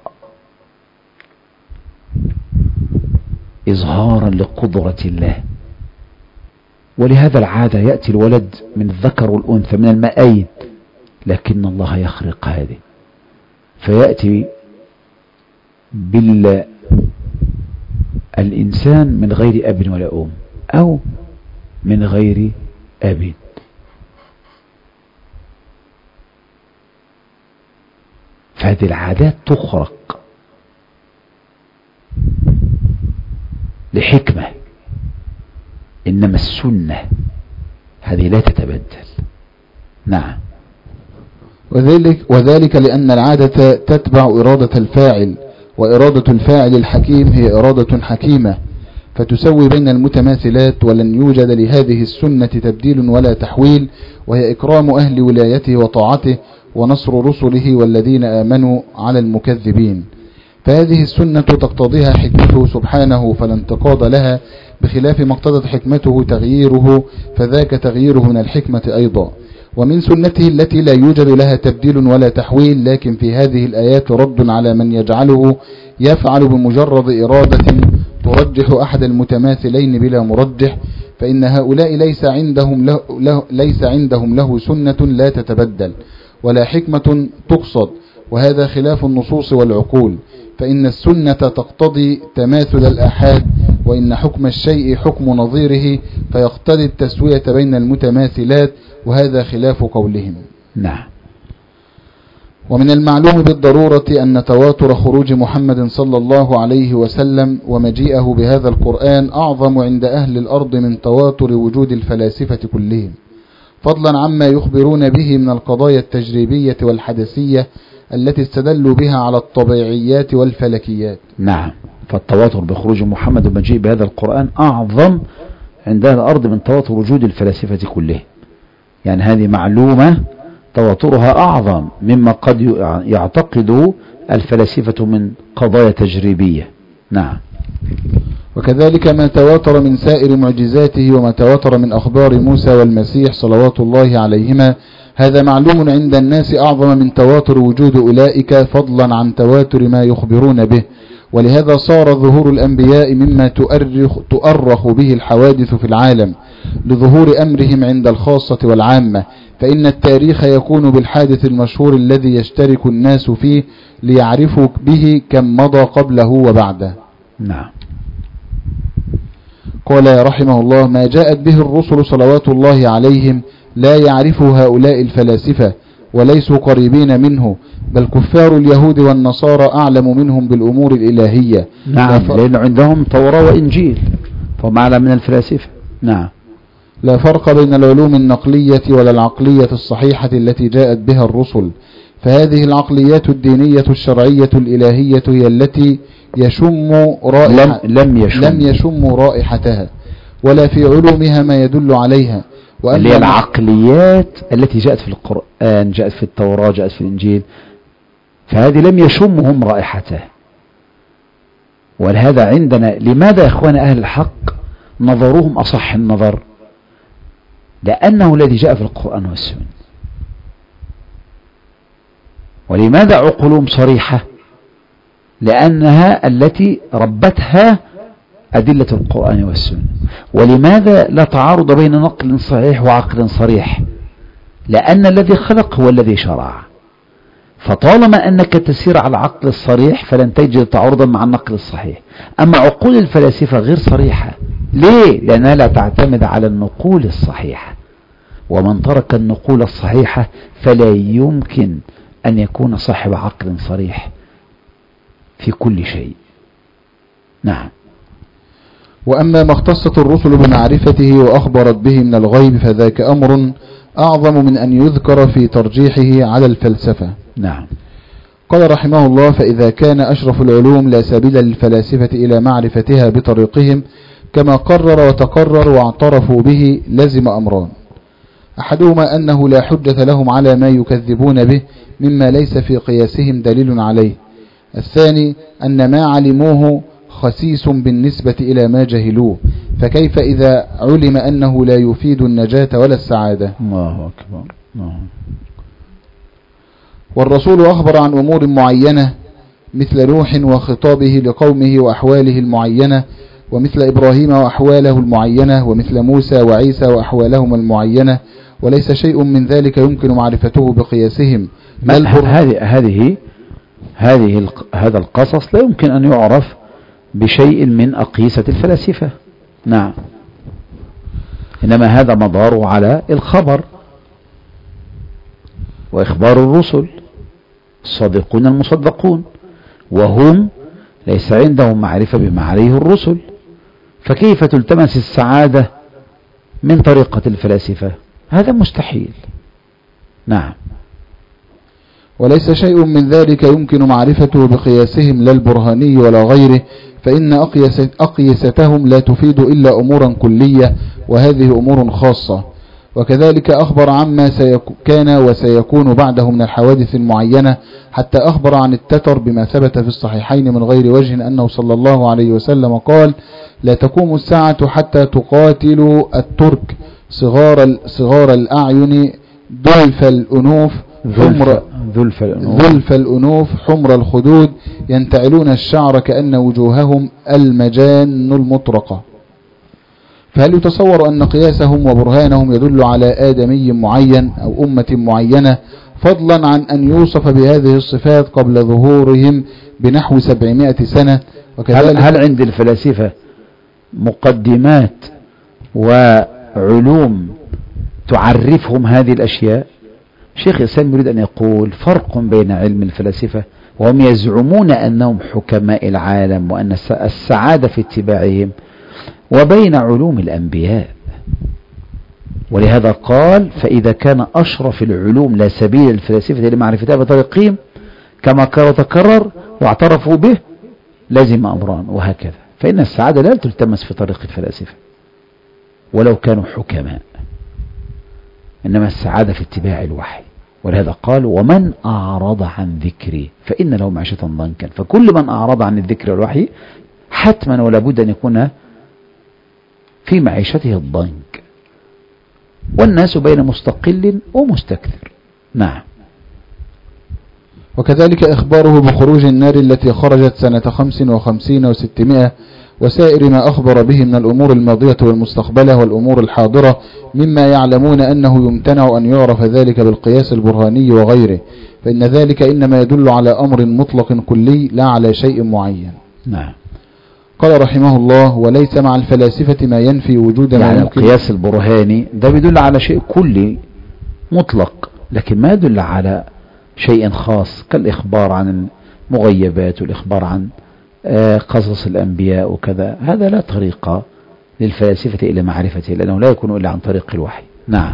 إظهارا لقدرة الله، ولهذا العادة يأتي الولد من الذكر والأنثى من المائين، لكن الله يخرق هذه فيأتي بالإنسان من غير أب ولا أم أو من غير أب. فهذه العادات تخرق لحكمة، إنما السنة هذه لا تتبدل. نعم. وذلك لأن العادة تتبع إرادة الفاعل، وإرادة الفاعل الحكيم هي إرادة حكيمة، فتسوي بين المتماثلات، ولن يوجد لهذه السنة تبديل ولا تحويل، وهي إكرام أهل ولايته وطاعته ونصر رسله والذين آمنوا على المكذبين. فهذه السنة تقتضيها حكمته سبحانه فلا انتقاض لها، بخلاف ما اقتضت حكمته تغييره، فذاك تغييره من الحكمة أيضا. ومن سنته التي لا يوجد لها تبديل ولا تحويل، لكن في هذه الآيات رد على من يجعله يفعل بمجرد إرادة ترجح أحد المتماثلين بلا مرجح، فإن هؤلاء ليس عندهم له سنة لا تتبدل ولا حكمة تقصد، وهذا خلاف النصوص والعقول، فإن السنة تقتضي تماثل الآحاد، وإن حكم الشيء حكم نظيره، فيقتضي التسوية بين المتماثلات، وهذا خلاف قولهم. نعم. ومن المعلوم بالضرورة أن تواتر خروج محمد صلى الله عليه وسلم ومجيئه بهذا القرآن أعظم عند أهل الأرض من تواتر وجود الفلاسفة كلهم، فضلا عما يخبرون به من القضايا التجريبية والحدثية التي استدلوا بها على الطبيعيات والفلكيات. نعم. فالتواتر بخروج محمد ومجيء بهذا القرآن أعظم عند أهل الأرض من تواتر وجود الفلاسفة كلهم، يعني هذه معلومة تواترها أعظم مما قد يعتقد الفلاسفة من قضايا تجريبية. نعم. وكذلك ما تواتر من سائر معجزاته وما تواتر من أخبار موسى والمسيح صلوات الله عليهما، هذا معلوم عند الناس أعظم من تواتر وجود أولئك، فضلا عن تواتر ما يخبرون به، ولهذا صار ظهور الأنبياء مما تؤرخ به الحوادث في العالم لظهور أمرهم عند الخاصة والعامة، فإن التاريخ يكون بالحادث المشهور الذي يشترك الناس فيه ليعرفوا به كم مضى قبله وبعده. نعم. قال رحمه الله: ما جاءت به الرسل صلوات الله عليهم لا يعرف هؤلاء الفلاسفة وليسوا قريبين منه، بل كفار اليهود والنصارى أعلم منهم بالأمور الإلهية. نعم، لأن عندهم توراة وإنجيل، فهم أعلم من الفلاسفة. نعم. لا فرق بين العلوم النقلية ولا العقلية الصحيحة التي جاءت بها الرسل، فهذه العقليات الدينية الشرعية الإلهية هي التي لم يشم رائحتها ولا في علومها ما يدل عليها، اللي هي العقليات التي جاءت في القرآن، جاءت في التوراة، جاءت في الإنجيل، فهذه لم يشمهم رائحتها. ولهذا عندنا لماذا يا إخوان أهل الحق نظرهم أصح النظر؟ لأنه الذي جاء في القرآن والسنة. ولماذا عقولهم صريحة؟ لأنها التي ربتها أدلة القرآن والسنة. ولماذا لا تعارض بين نقل صحيح وعقل صريح؟ لأن الذي خلق هو الذي شرع. فطالما أنك تسير على العقل الصريح فلن تجد تعارضا مع النقل الصحيح. أما عقول الفلاسفة غير صريحة. ليه؟ لأنها لا تعتمد على النقول الصحيحة، ومن ترك النقول الصحيحة فلا يمكن أن يكون صاحب عقل صريح في كل شيء. نعم. وأما ما اختصت الرسل بمعرفته وأخبرت به من الغيب فذاك أمر أعظم من أن يذكر في ترجيحه على الفلسفة. نعم. قال رحمه الله: فإذا كان أشرف العلوم لا سبيل للفلاسفة إلى معرفتها بطريقهم كما قرر وتقرر واعترفوا به، لزم أمران: أحدهما أنه لا حجة لهم على ما يكذبون به مما ليس في قياسهم دليل عليه، الثاني أن ما علموه خسيس بالنسبة إلى ما جهلوه، فكيف إذا علم أنه لا يفيد النجاة ولا السعادة. الله أكبر. والرسول أخبر عن أمور معينة مثل نوح وخطابه لقومه وأحواله المعينة، ومثل إبراهيم وأحواله المعينة، ومثل موسى وعيسى وأحوالهم المعينة، وليس شيء من ذلك يمكن معرفته بقياسهم. هذا القصص لا يمكن أن يعرف بشيء من أقيسة الفلاسفة. نعم. إنما هذا مداره على الخبر وإخبار الرسل الصادقون المصدقون، وهم ليس عندهم معرفة بما عليه الرسل، فكيف تلتمس السعادة من طريقة الفلاسفة؟ هذا مستحيل. نعم. وليس شيء من ذلك يمكن معرفته بقياسهم لا البرهاني ولا غيره، فإن أقيستهم لا تفيد إلا أمورا كلية، وهذه أمور خاصة. وكذلك أخبر عما كان وسيكون بعده من الحوادث المعينة، حتى أخبر عن التتر بما ثبت في الصحيحين من غير وجه أنه صلى الله عليه وسلم قال: لا تقوم الساعة حتى تقاتلوا الترك صغار الأعين ذلف الأنوف حمر الخدود ينتعلون الشعر كأن وجوههم المجان المطرقة. فهل يتصور أن قياسهم وبرهانهم يدل على آدمي معين أو أمة معينة، فضلا عن أن يوصف بهذه الصفات قبل ظهورهم بنحو 700 سنة؟ هل عند الفلاسفة مقدمات وعلوم تعرفهم هذه الأشياء؟ شيخ الإسلام يريد أن يقول فرق بين علم الفلاسفة وهم يزعمون أنهم حكماء العالم وأن السعادة في اتباعهم، وبين علوم الأنبياء. ولهذا قال: فإذا كان أشرف العلوم لا سبيل للفلاسفة لمعرفتها بطريقهم كما قال وتكرر واعترفوا به، لزم أمران. وهكذا، فإن السعادة لا تلتمس في طريق الفلاسفة ولو كانوا حكماء، إنما السعادة في اتباع الوحي. ولهذا قال: ومن أعرض عن ذكري فإن له معيشة ضنكا. فكل من أعرض عن الذكر والوحي حتما ولا بد أن يكون في معيشته الضنك، والناس بين مستقل ومستكثر. نعم. وكذلك إخباره بخروج النار التي خرجت سنة 55 و600 وسائر ما أخبر به من الأمور الماضية والمستقبلة والأمور الحاضرة مما يعلمون أنه يمتنع أن يعرف ذلك بالقياس البرهاني وغيره، فإن ذلك إنما يدل على أمر مطلق كلي لا على شيء معين. نعم. قال رحمه الله: وليس مع الفلاسفة ما ينفي وجود ما يعني يمكن. القياس البرهاني ده بيدل على شيء كلي مطلق، لكن ما يدل على شيء خاص كالإخبار عن المغيبات والإخبار عن قصص الأنبياء وكذا. هذا لا طريقة للفلاسفة إلى معرفته، لأنه لا يكون إلا عن طريق الوحي. نعم.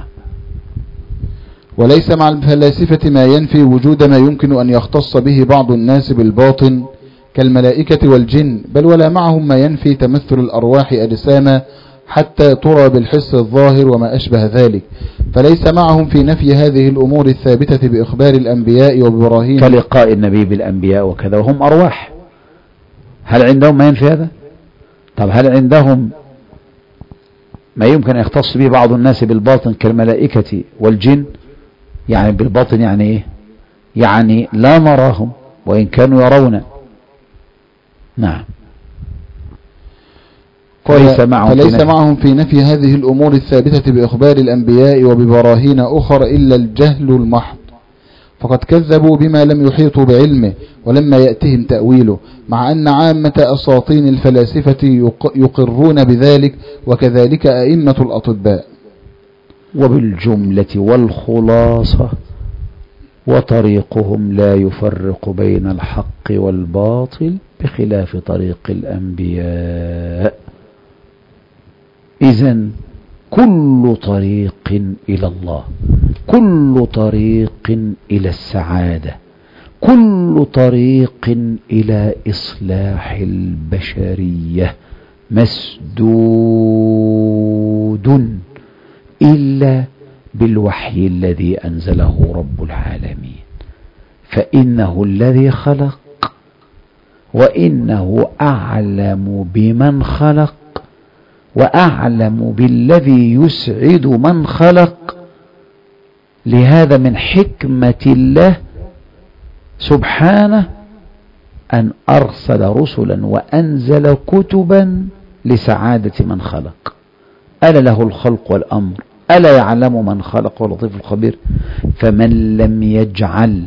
وليس مع الفلاسفة ما ينفي وجود ما يمكن أن يختص به بعض الناس بالباطن كالملائكة والجن، بل ولا معهم ما ينفي تمثل الأرواح أجساما حتى ترى بالحس الظاهر وما أشبه ذلك، فليس معهم في نفي هذه الأمور الثابتة بإخبار الأنبياء وبراهين كلقاء النبي بالأنبياء وكذا وهم أرواح. هل عندهم ما ينفي هذا؟ طب هل عندهم ما يمكن أن يختص به بعض الناس بالباطن كالملائكة والجن؟ يعني بالباطن يعني إيه؟ يعني لا نراهم وإن كانوا يرون. نعم. فليس معهم في نفي هذه الأمور الثابتة بإخبار الأنبياء وببراهين أخرى إلا الجهل المحض، فقد كذبوا بما لم يحيطوا بعلمه ولما يأتهم تأويله، مع أن عامة أساطين الفلاسفة يقرون بذلك، وكذلك أئمة الأطباء. وبالجملة والخلاصة وطريقهم لا يفرق بين الحق والباطل بخلاف طريق الأنبياء. إذن كل طريق إلى الله، كل طريق إلى السعادة، كل طريق إلى إصلاح البشرية مسدود إلا بالوحي الذي أنزله رب العالمين، فإنه الذي خلق، وإنه أعلم بمن خلق، وأعلم بالذي يسعد من خلق. لهذا من حكمة الله سبحانه أن أرسل رسلا وأنزل كتبا لسعادة من خلق. ألا له الخلق والأمر، ألا يعلم من خلق ولطيف الخبير. فمن لم يجعل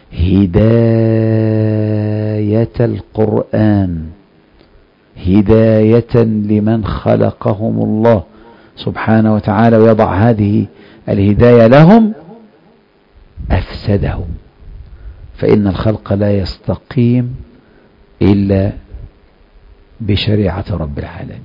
هداية القرآن هداية لمن خلقهم الله سبحانه وتعالى ويضع هذه الهداية لهم أفسدهم، فإن الخلق لا يستقيم إلا بشريعة رب العالمين.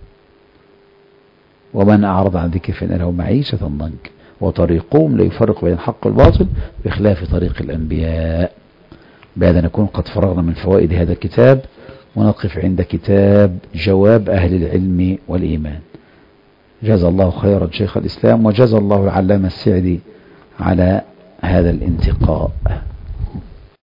ومن أعرض عن ذكر فإن له معيشة ضنكا وطريقهم لا يفرق بين الحق والباطل بخلاف طريق الأنبياء. بهذا نكون قد فرغنا من فوائد هذا الكتاب، ونقف عند كتاب جواب أهل العلم والإيمان. جزا الله خيرا شيخ الإسلام، وجزا الله العلامة السعدي على هذا الانتقاء.